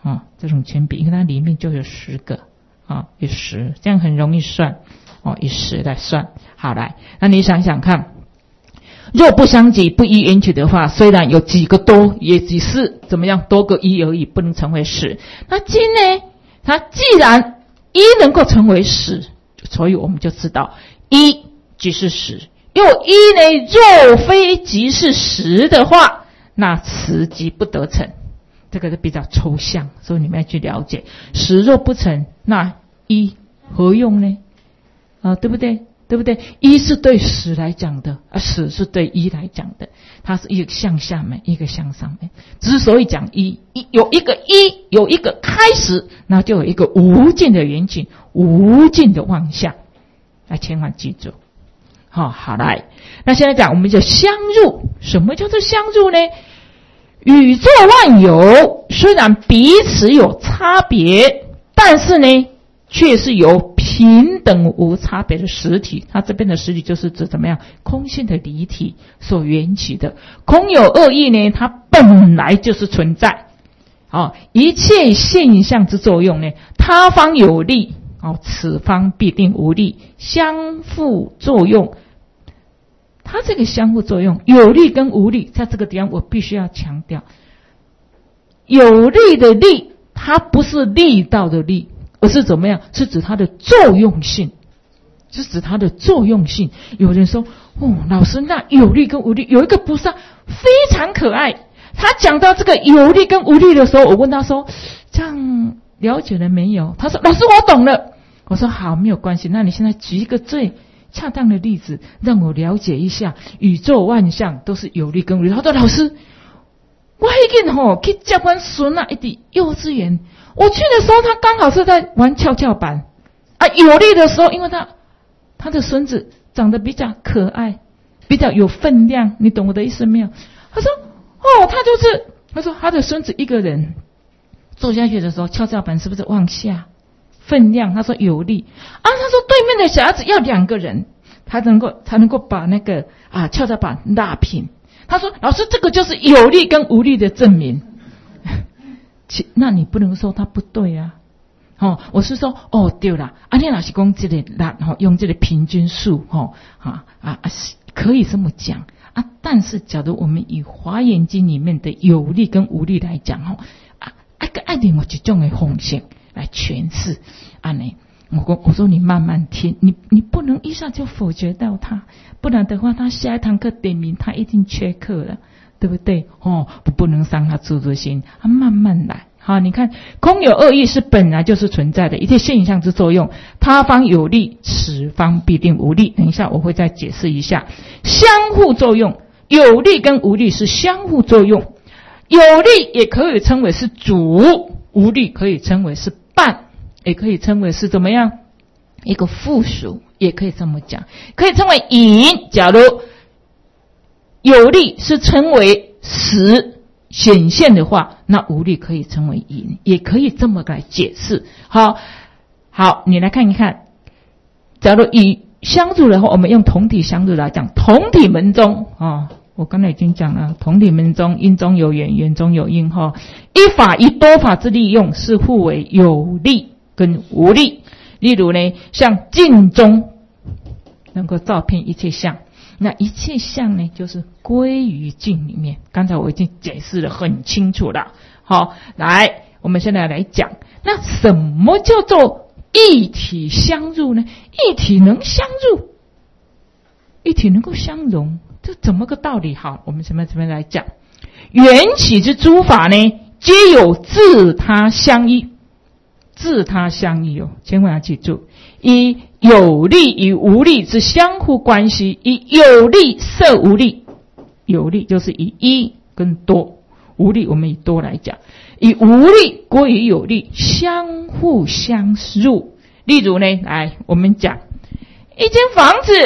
哦，这种铅笔，因为它里面就有十个啊，有十，这样很容易算哦，以十来算。好，来，那你想想看，若不相及不依缘起的话，虽然有几个多，也只是怎么样多个一而已，不能成为十。那今呢，它既然一能够成为十，所以我们就知道一即是十。又一呢，若非即是十的话，那此即不得成。这个是比较抽象，所以你们要去了解。十若不成，那一何用呢？啊，对不对？对不对？一是对十来讲的，啊，十是对一来讲的，它是一个向下面，一个向上面。之所以讲一，一有一个一，有一个开始，那就有一个无尽的缘起，无尽的妄想。来，千万记住。好、哦，好来，那现在讲我们就相入。什么叫做相入呢？宇宙万有虽然彼此有差别，但是呢，却是由平等无差别的实体。它这边的实体就是指怎么样？空性的离体所缘起的。空有二义呢，它本来就是存在。哦，一切现象之作用呢，他方有利，哦，此方必定无利，相互作用。它这个相互作用，有利跟无利，在这个地方我必须要强调，有利的利，它不是力道的力，而是怎么样？是指它的作用性，是指它的作用性。有人说，哦，老师，那有利跟无利，有一个菩萨非常可爱，他讲到这个有利跟无利的时候，我问他说，这样了解了没有？他说，老师，我懂了。我说好，没有关系，那你现在举一个最恰当的例子，让我了解一下宇宙万象都是有利跟无利。他说，老师，我那天吼去接阮孙啊，一滴幼稚园，我去的时候他刚好是在玩跷跷板啊。有利的时候，因为他他的孙子长得比较可爱，比较有分量，你懂我的意思没有？他说，哦，他就是他说他的孙子一个人坐下去的时候，跷跷板是不是往下？分量，他说有利啊。他说对面的小孩子要两个人，他能够才能够把那个啊跷跷板拉平。他说老师，这个就是有利跟无利的证明。那你不能说他不对啊。哦，我是说哦对了，啊你老是讲这个拉哦用这个平均数哦啊啊可以这么讲啊。但是假如我们以华严经里面的有利跟无利来讲哦啊啊个爱另外一种的方式来诠释啊呢，我我说你慢慢听，你你不能一下就否决到他，不然的话，他下一堂课点名，他一定缺课了，对不对？哦，不不能伤他自尊心，啊，慢慢来。好，你看，空有二义是本来就是存在的，一切现象之作用，他方有利，此方必定无利。等一下我会再解释一下，相互作用，有利跟无利是相互作用，有利也可以称为是主，无利可以称为是伴，也可以称为是怎么样？一个附属，也可以这么讲，可以称为引。假如有利是称为实显现的话，那无利可以称为引，也可以这么来解释。好，好，你来看一看。假如以相入的话，我们用同体相入来讲，同体门中啊、哦，我刚才已经讲了，同体门中因中有缘，缘中有因哈。一法以多法之利用，是互为有利跟无利。例如呢，像镜中能够照遍一切相，那一切相呢，就是归于镜里面。刚才我已经解释得很清楚了。好，来，我们现在来讲，那什么叫做一体相入呢？一体能相入，一体能够相融，这怎么个道理？好，我们怎么怎么来讲？缘起之诸法呢，皆有自他相依。自他相依哦，千万要记住，以有利与无利之相互关系，以有利摄无利，有利就是以一跟多，无利我们以多来讲，以无利归于有利，相互相入。例如呢，来我们讲一间房子，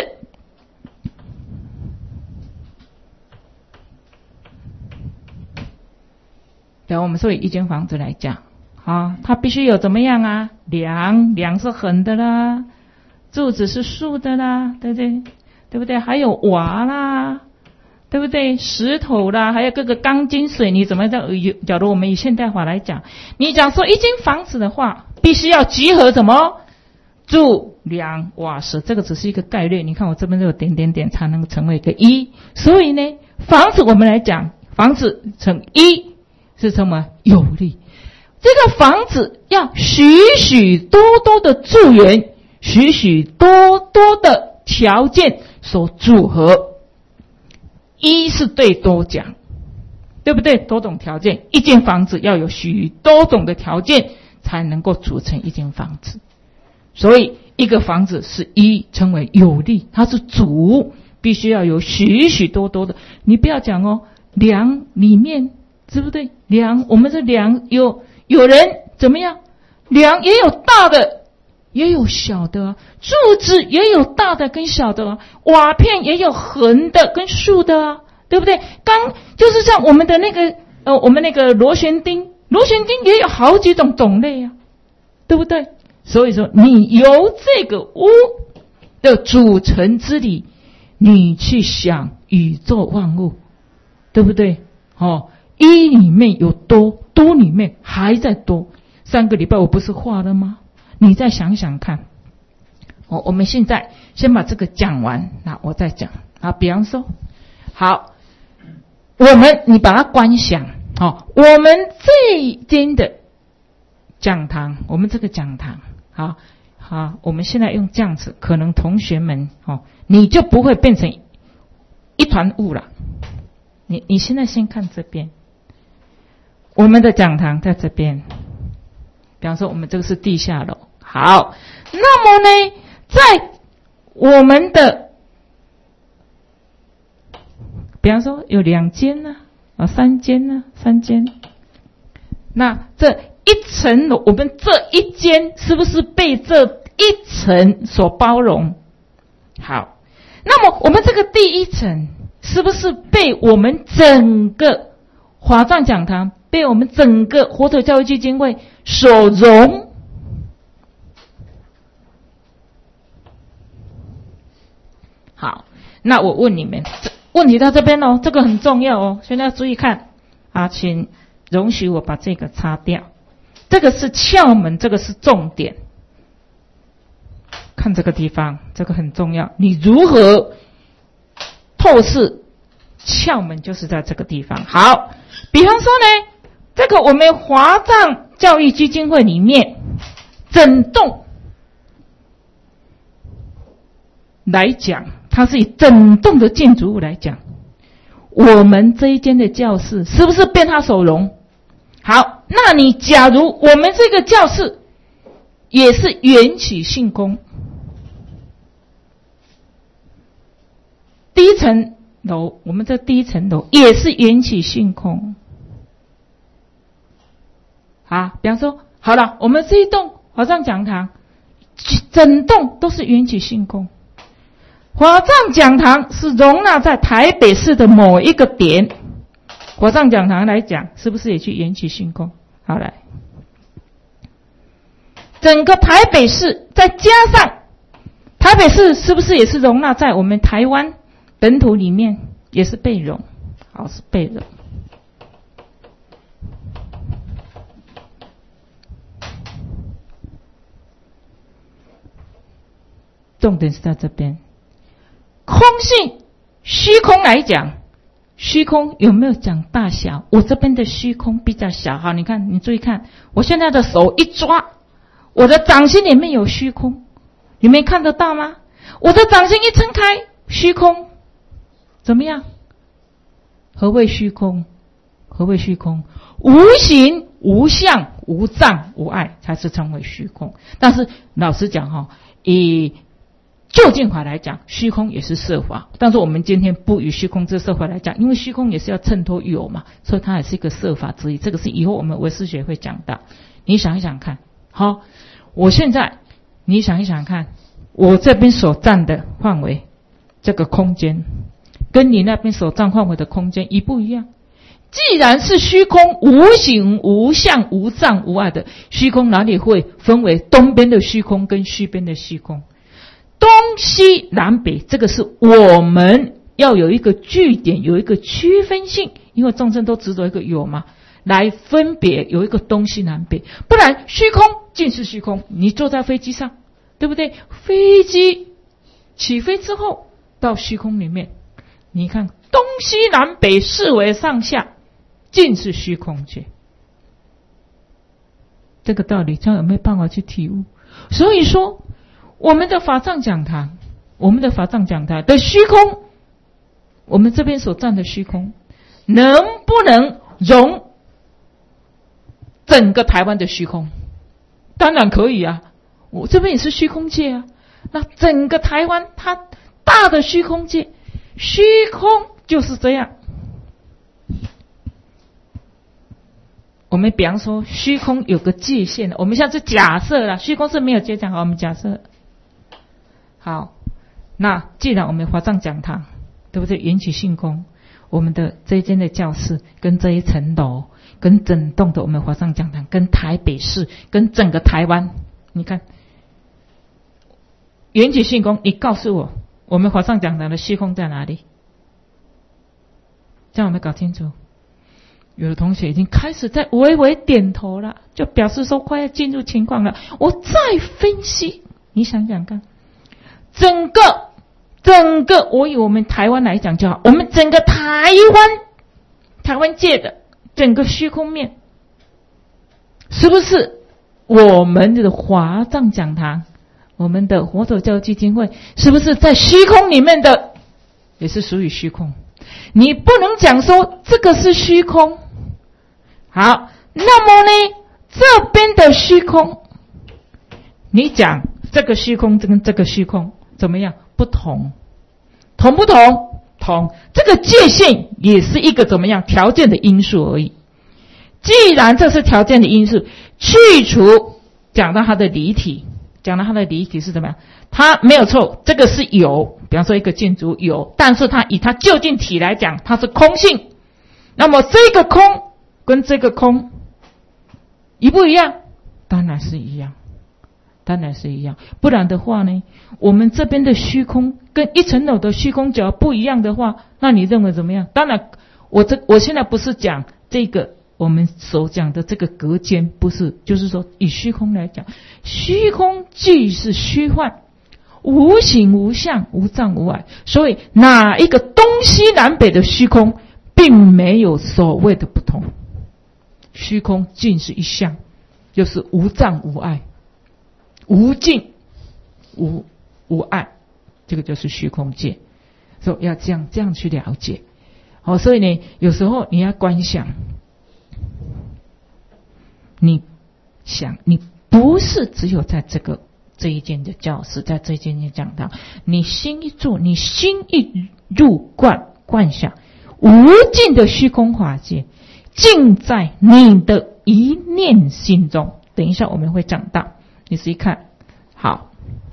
等我们说以一间房子来讲。啊，它必须有怎么样啊？梁，梁是横的啦，柱子是竖的啦，对不对？对不对？还有瓦啦， 对不对？石头啦，还有各个钢筋水泥，怎么样？假如我们以现代化来讲，你讲说一间房子的话，必须要集合什么？柱、梁、瓦、石，这个只是一个概率。你看我这边都有点点点，才能成为一个一。所以呢，房子我们来讲，房子乘一是什么？有力。这个房子要许许多多的助缘，许许多多的条件所组合。一是对多讲，对不对？多种条件，一间房子要有许多种的条件才能够组成一间房子。所以一个房子是一，称为有力，它是主，必须要有许许多多的。你不要讲哦，梁里面对不对？梁，我们这梁有有人怎么样？梁也有大的，也有小的啊，柱子也有大的跟小的啊，瓦片也有横的跟竖的啊，对不对？刚就是像我们的那个呃，我们那个螺旋钉，螺旋钉也有好几种种类啊，对不对？所以说，你由这个屋的组成之理，你去想宇宙万物，对不对？哦，一里面有多，多里面还在多。上个礼拜我不是画了吗？你再想想看。哦，我们现在先把这个讲完，那我再讲啊。比方说，好，我们你把它观想，哦，我们这一间的讲堂，我们这个讲堂，好，好，我们现在用这样子，可能同学们，哦，你就不会变成一团雾了。你你现在先看这边，我们的讲堂在这边，比方说我们这个是地下楼，好，那么呢，在我们的，比方说有两间呢，啊，三间呢，三间，那这一层楼，我们这一间是不是被这一层所包容？好，那么我们这个第一层是不是被我们整个华藏讲堂，被我们整个活土教育基金会所容？好，那我问你们，问题到这边哦，这个很重要哦，现在要注意看啊，请容许我把这个擦掉。这个是窍门，这个是重点。看这个地方，这个很重要。你如何透视窍门，就是在这个地方。好，比方说呢，这个我们华藏教育基金会里面，整栋来讲，它是以整栋的建筑物来讲，我们这一间的教室是不是被它所容？好，那你假如我们这个教室也是缘起性空，第一层楼，我们这第一层楼也是缘起性空。好，比方说，好了，我们这一栋华藏讲堂，整栋都是缘起性空。华藏讲堂是容纳在台北市的某一个点。华藏讲堂来讲，是不是也去缘起性空？好来，整个台北市再加上台北市，是不是也是容纳在我们台湾本土里面，也是被容？好，是被容。重点是在这边，空性虚空来讲。虚空有没有讲大小？我这边的虚空比较小，好，你看，你注意看，我现在的手一抓，我的掌心里面有虚空，你们看得到吗？我的掌心一撑开，虚空怎么样？何谓虚空？何谓虚空？无形、无相、无障、无碍，才是称为虚空。但是老实讲哈，以就近法来讲，虚空也是色法，但是我们今天不以虚空之色法来讲，因为虚空也是要衬托有嘛，所以它也是一个色法之一。这个是以后我们唯识学会讲到。你想一想看，好，我现在你想一想看，我这边所占的范围，这个空间跟你那边所占范围的空间一不一样？既然是虚空，无形、无相、无障、无碍的虚空，哪里会分为东边的虚空跟西边的虚空？东西南北，这个是我们要有一个据点，有一个区分性，因为众生都执着一个有嘛，来分别有一个东西南北，不然虚空尽是虚空。你坐在飞机上，对不对？飞机起飞之后到虚空里面，你看东西南北四维上下尽是虚空界。这个道理这样有没有办法去体悟？所以说我们的法藏讲堂，我们的法藏讲堂的虚空，我们这边所站的虚空能不能容整个台湾的虚空？当然可以啊，我这边也是虚空界啊。那整个台湾它大的虚空界，虚空就是这样。我们比方说虚空有个界限，我们现在是假设啦，虚空是没有界限，好，我们假设。好，那既然我们华藏讲堂，对不对？缘起性空，我们的这一间的教室，跟这一层楼，跟整栋的我们华藏讲堂，跟台北市，跟整个台湾，你看，缘起性空，你告诉我，我们华藏讲堂的虚空在哪里？这样我们搞清楚。有的同学已经开始在微微点头了，就表示说快要进入情况了。我再分析，你想想看，整个整个，我以我们台湾来讲就好，我们整个台湾台湾界的整个虚空面，是不是我们的华藏讲堂，我们的佛陀教育基金会，是不是在虚空里面的也是属于虚空？你不能讲说这个是虚空。好，那么呢，这边的虚空，你讲这个虚空跟这个虚空怎么样？不同，同不同？同。这个界限也是一个怎么样条件的因素而已。既然这是条件的因素，去除讲到它的离体，讲到它的离体是怎么样？它没有错，这个是有，比方说一个建筑有，但是它以它究竟体来讲，它是空性。那么这个空跟这个空一不一样？当然是一样，当然是一样。不然的话呢，我们这边的虚空跟一层楼的虚空角不一样的话，那你认为怎么样？当然，我这我现在不是讲这个我们所讲的这个隔间，不是，就是说以虚空来讲，虚空既是虚幻，无形无相，无障无碍，所以哪一个东西南北的虚空并没有所谓的不同。虚空尽是一相，就是无障无碍，无尽无无碍，这个就是虚空界。所以要这样这样去了解。好，所以呢，有时候你要观想，你想你不是只有在这个这一间的教室，在这一间的讲堂，你心一住，你心一入观观想，无尽的虚空法界尽在你的一念心中。等一下我们会讲到，你仔细看。好，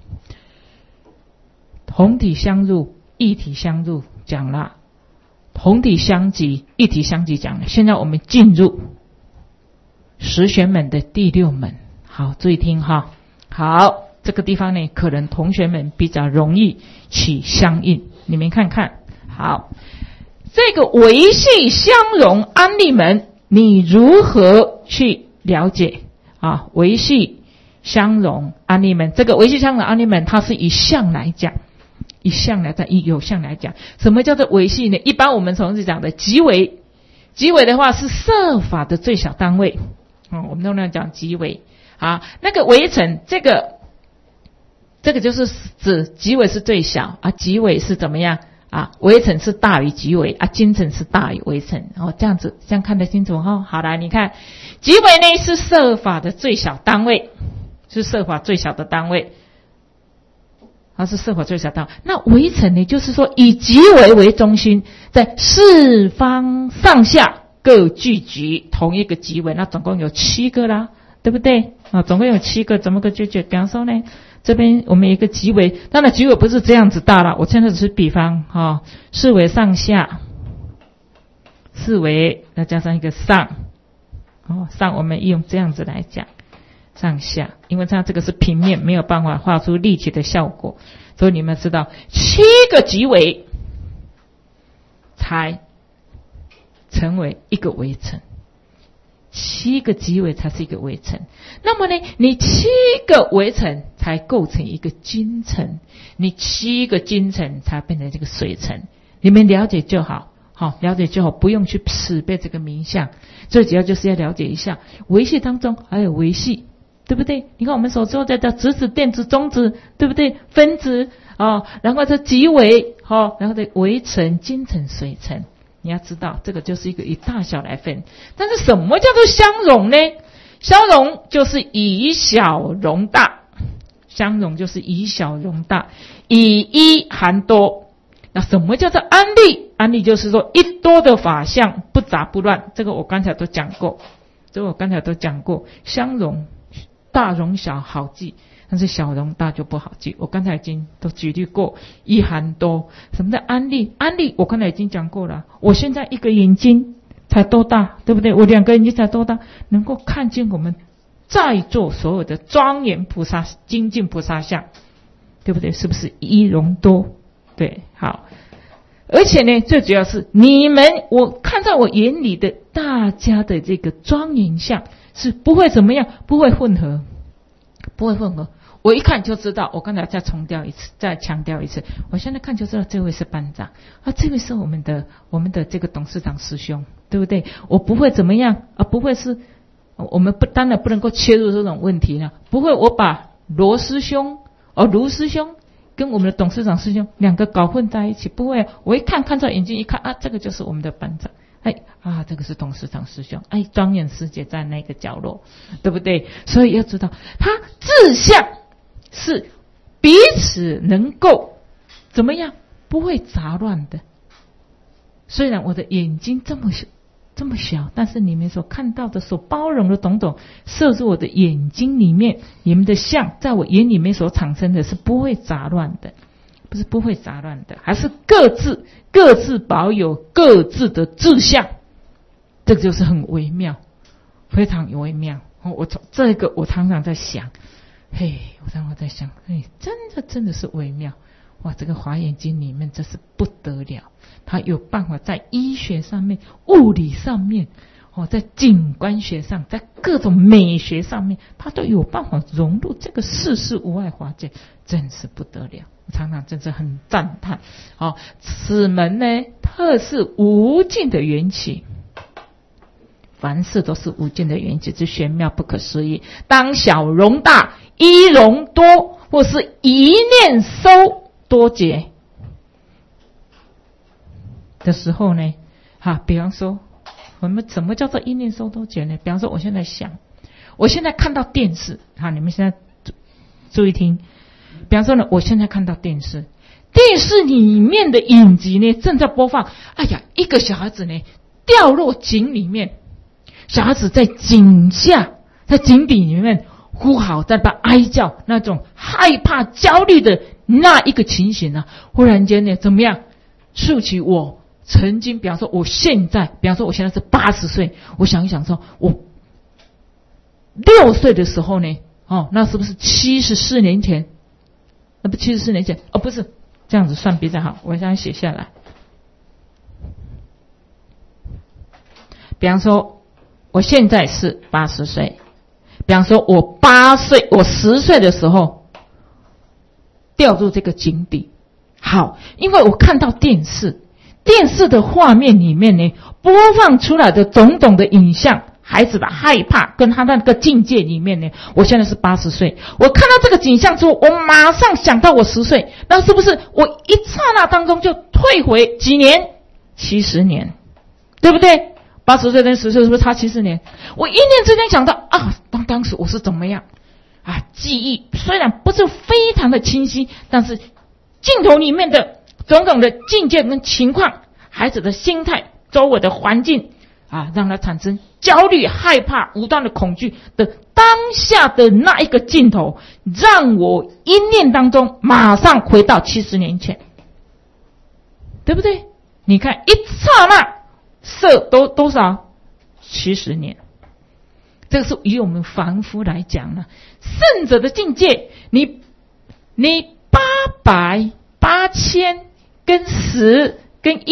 同体相入，异体相入讲了，同体相即，异体相即讲了。现在我们进入十玄门的第六门。好，注意听哈。好，这个地方呢，可能同学们比较容易起相应，你们看看。好，这个维系相融安立门，你如何去了解啊？维系相融安立门，这个维系相融安立门，它是以相来讲，以相来讲，以有相来讲。什么叫做维系呢？一般我们从是讲的极微，极微的话是色法的最小单位。嗯，我们都能讲极微啊。那个微尘，这个这个就是指极微是最小啊，极微是怎么样？啊，微尘是大于极微啊，精尘是大于微尘。哦，这样子，这样看得清楚哈、哦。好来，你看，极微呢是色法的最小单位，是色法最小的单位，它是色法最小单位。那微尘呢，就是说以极微为中心，在四方上下各聚集同一个极微，那总共有七个啦，对不对？啊，总共有七个，怎么个聚集？比方说呢？这边我们有一个极微，当然极微不是这样子大了，我现在只是比方哈、哦，四维上下，四维再加上一个上，哦，上我们用这样子来讲，上下，因为它这个是平面，没有办法画出立体的效果，所以你们知道七个极微， 才成为一个微尘，七个极微才是一个微尘。那么呢，你七个微尘才构成一个金尘，你七个金尘才变成这个水尘。你们了解就好，好，了解就好，不用去识别这个名相。最主要就是要了解一下微细当中还有微细，对不对？你看我们所说的质子、电子、中子，对不对？分子啊、哦，然后这极微，哦，然后的微尘、金尘、水尘。你要知道，这个就是一个以大小来分。但是什么叫做相容呢？相容就是以小容大，相容就是以小容大，以一含多。那什么叫做安立？安立就是说一多的法相不杂不乱，这个我刚才都讲过，这个我刚才都讲过。相容大容小好记，但是小容大就不好记，我刚才已经都举例过。一含多，什么叫安立？安立我刚才已经讲过了。我现在一个眼睛才多大，对不对？我两个眼睛才多大，能够看见我们在座所有的庄严菩萨、精进菩萨像，对不对？是不是一容多？对，好。而且呢，最主要是你们，我看在我眼里的大家的这个庄严相是不会怎么样，不会混合，不会混合。我一看就知道，我刚才再重调一次，再强调一次，我现在看就知道这位是班长啊，这位是我们的我们的这个董事长师兄，对不对？我不会怎么样啊，不会是我们不当然不能够切入这种问题了，不会我把罗师兄哦卢师兄跟我们的董事长师兄两个搞混在一起，不会。我一看看到眼睛一看啊，这个就是我们的班长，哎啊，这个是董事长师兄，哎，庄严师姐在那个角落，对不对？所以要知道，他志向是彼此能够怎么样，不会杂乱的。虽然我的眼睛这么小这么小，但是你们所看到的、所包容的种种，摄入我的眼睛里面，你们的相在我眼里面所产生的是不会杂乱的，不是不会杂乱的，还是各自各自保有各自的志向，这个就是很微妙，非常微妙。我这个我常常在想，嘿，我常常在想，嘿，真的真的是微妙。哇，这个华严经里面这是不得了，它有办法在医学上面、物理上面，哦，在景观学上，在各种美学上面，它都有办法融入这个世事无碍法界，真是不得了。我常常真是很赞叹。哦，此门呢，特是无尽的缘起，凡事都是无尽的缘起，之玄妙不可思议。当小容大，一容多，或是一念收多劫的时候呢，哈，比方说我们什么叫做一念收多劫呢？比方说我现在想，我现在看到电视，哈，你们现在注意听。比方说呢，我现在看到电视，电视里面的影集呢正在播放，哎呀，一个小孩子呢掉落井里面，小孩子在井下，在井底里面呼嚎，在那哀叫，那种害怕、焦虑的那一个情形啊，忽然间呢，怎么样？竖起我曾经，比方说，我现在，比方说，我现在是八十岁，我想一想说，我六岁的时候呢，哦，那是不是七十四年前？那不七十四年前？哦，不是，这样子算比较好。我现在写下来。比方说，我现在是八十岁。比方说，我八岁，我十岁的时候掉入这个井底。好，因为我看到电视，电视的画面里面呢，播放出来的种种的影像，孩子的害怕跟他那个境界里面呢，我现在是八十岁，我看到这个景象之后，我马上想到我十岁，那是不是我一刹那当中就退回几年？七十年，对不对？八十岁跟十岁是不是差七十年？我一念之间想到啊，当当时我是怎么样啊？记忆虽然不是非常的清晰，但是镜头里面的种种的境界跟情况，孩子的心态、周围的环境啊，让他产生焦虑、害怕、无端的恐惧的当下的那一个镜头，让我一念当中马上回到七十年前，对不对？你看一刹那色多多少？七十年。这个是以我们凡夫来讲呢，圣者的境界，你你八百、八千跟十跟一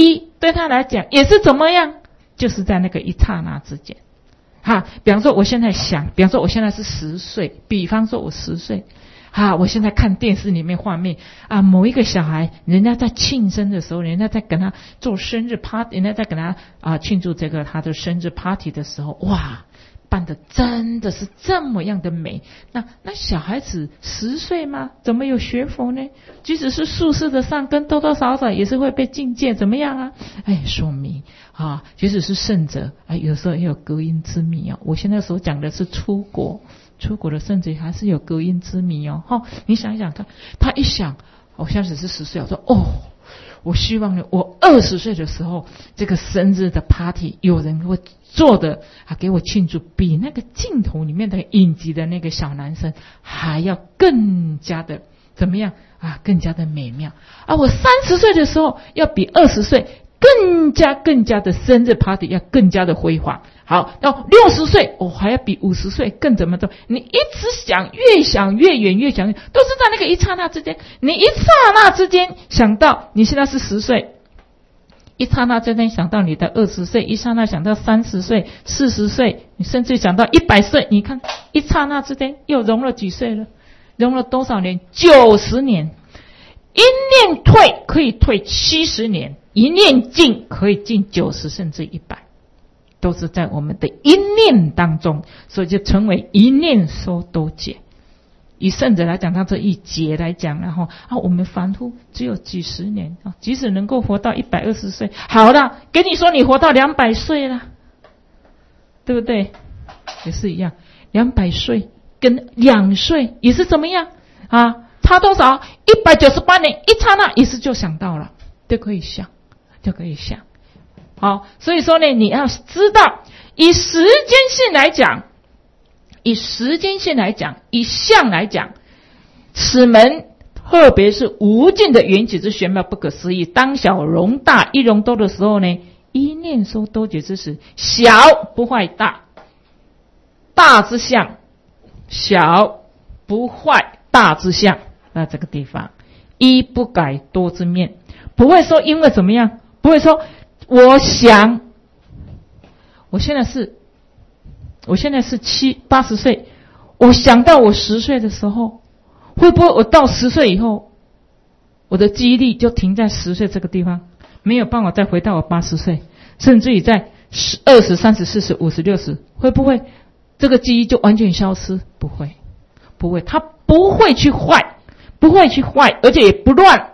对他来讲也是怎么样，就是在那个一刹那之间。哈，比方说我现在想，比方说我现在是十岁，比方说我十岁，啊，我现在看电视里面画面啊，某一个小孩，人家在庆生的时候，人家在跟他做生日 party， 人家在跟他啊庆祝这个他的生日 party 的时候，哇，办的真的是这么样的美。那那小孩子十岁吗？怎么有学佛呢？即使是宿世的善根，多多少少也是会被境界怎么样啊？哎，说明啊，即使是圣者啊，有时候也有隔音之谜哦。我现在所讲的是出国。出国的圣者还是有隔音之谜哦，哈！你想一想看，他一想，我现在只是十岁，我说哦，我希望呢，我二十岁的时候，这个生日的 party 有人会做的啊，给我庆祝，比那个镜头里面的影集的那个小男生还要更加的怎么样啊？更加的美妙啊！我三十岁的时候，要比二十岁更加更加的生日 party 要更加的辉煌。好，到六十岁，我、哦、还要比五十岁更怎么做？你一直想，越想越远，越想越都是在那个一刹那之间。你一刹那之间想到你现在是十岁，一刹那之间想到你的二十岁，一刹那想到三十岁、四十岁，你甚至想到一百岁。你看，一刹那之间又融了几岁了？融了多少年？九十年。一念退可以退七十年，一念进可以进九十甚至一百。都是在我们的一念当中，所以就成为一念说多劫。以圣者来讲，他这一劫来讲，然后啊，我们凡夫只有几十年啊，即使能够活到一百二十岁，好了，跟你说你活到两百岁了，对不对？也是一样，两百岁跟两岁也是怎么样啊？差多少？一百九十八年，一刹那也是就想到了，就可以想，就可以想。好，所以说呢，你要知道，以时间性来讲，以时间性来讲，以相来讲，此门特别是无尽的缘起之玄妙不可思议，当小容大，一容多的时候呢，一念说多劫之时，小不坏大，大之相，小不坏大之相。那这个地方一不改多之面，不会说因为怎么样，不会说我想，我现在是，我现在是七八十岁，我想到我十岁的时候，会不会我到十岁以后，我的记忆力就停在十岁这个地方，没有办法再回到我八十岁，甚至于在十、二十、三十、四十、五十、六十，会不会这个记忆就完全消失？不会，不会，它不会去坏，不会去坏，而且也不乱，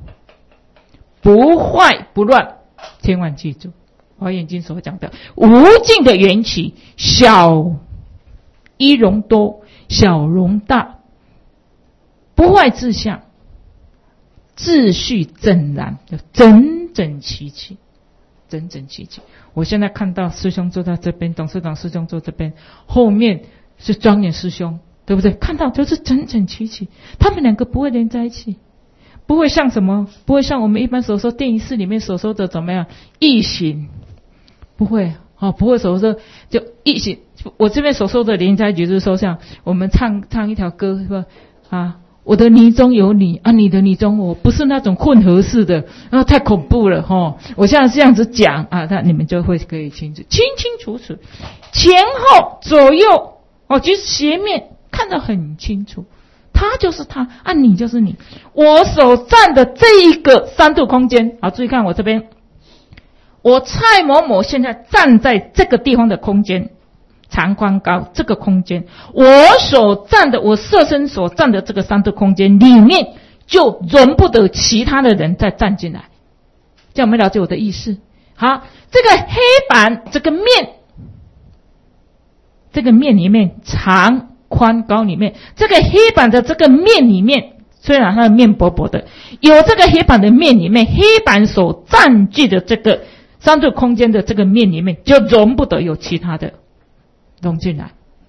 不坏不乱。千万记住，华严经所讲的无尽的缘起，小一容多，小容大，不坏自相，秩序正然，整整齐齐，整整齐齐。我现在看到师兄坐在这边，董事长师兄坐这边，后面是庄严师兄，对不对？看到就是整整齐齐，他们两个不会连在一起。不会像什么？不会像我们一般所说电影室里面所说的怎么样异形？不会哦，不会所说就异形。我这边所说的连在一起，就是说像我们唱唱一条歌，是吧？啊，我的泥中有你啊，你的泥中我，不是那种混合式的，然后太恐怖了哈、哦。我现在这样子讲啊，那你们就会可以清楚清清楚楚，前后左右哦，就是斜面看得很清楚。他就是他啊，你就是你。我所占的这一个三度空间，好，注意看我这边，我蔡某某现在站在这个地方的空间，长宽高这个空间，我所占的，我色身所占的这个三度空间里面，就容不得其他的人再站进来。这样有没有了解我的意思？好，这个黑板这个面，这个面里面长宽高里面，这个黑板的这个面里面，虽然它的面薄薄的，有这个黑板的面里面，黑板所占据的这个三度空间的这个面里面，就容不得有其他的融进来。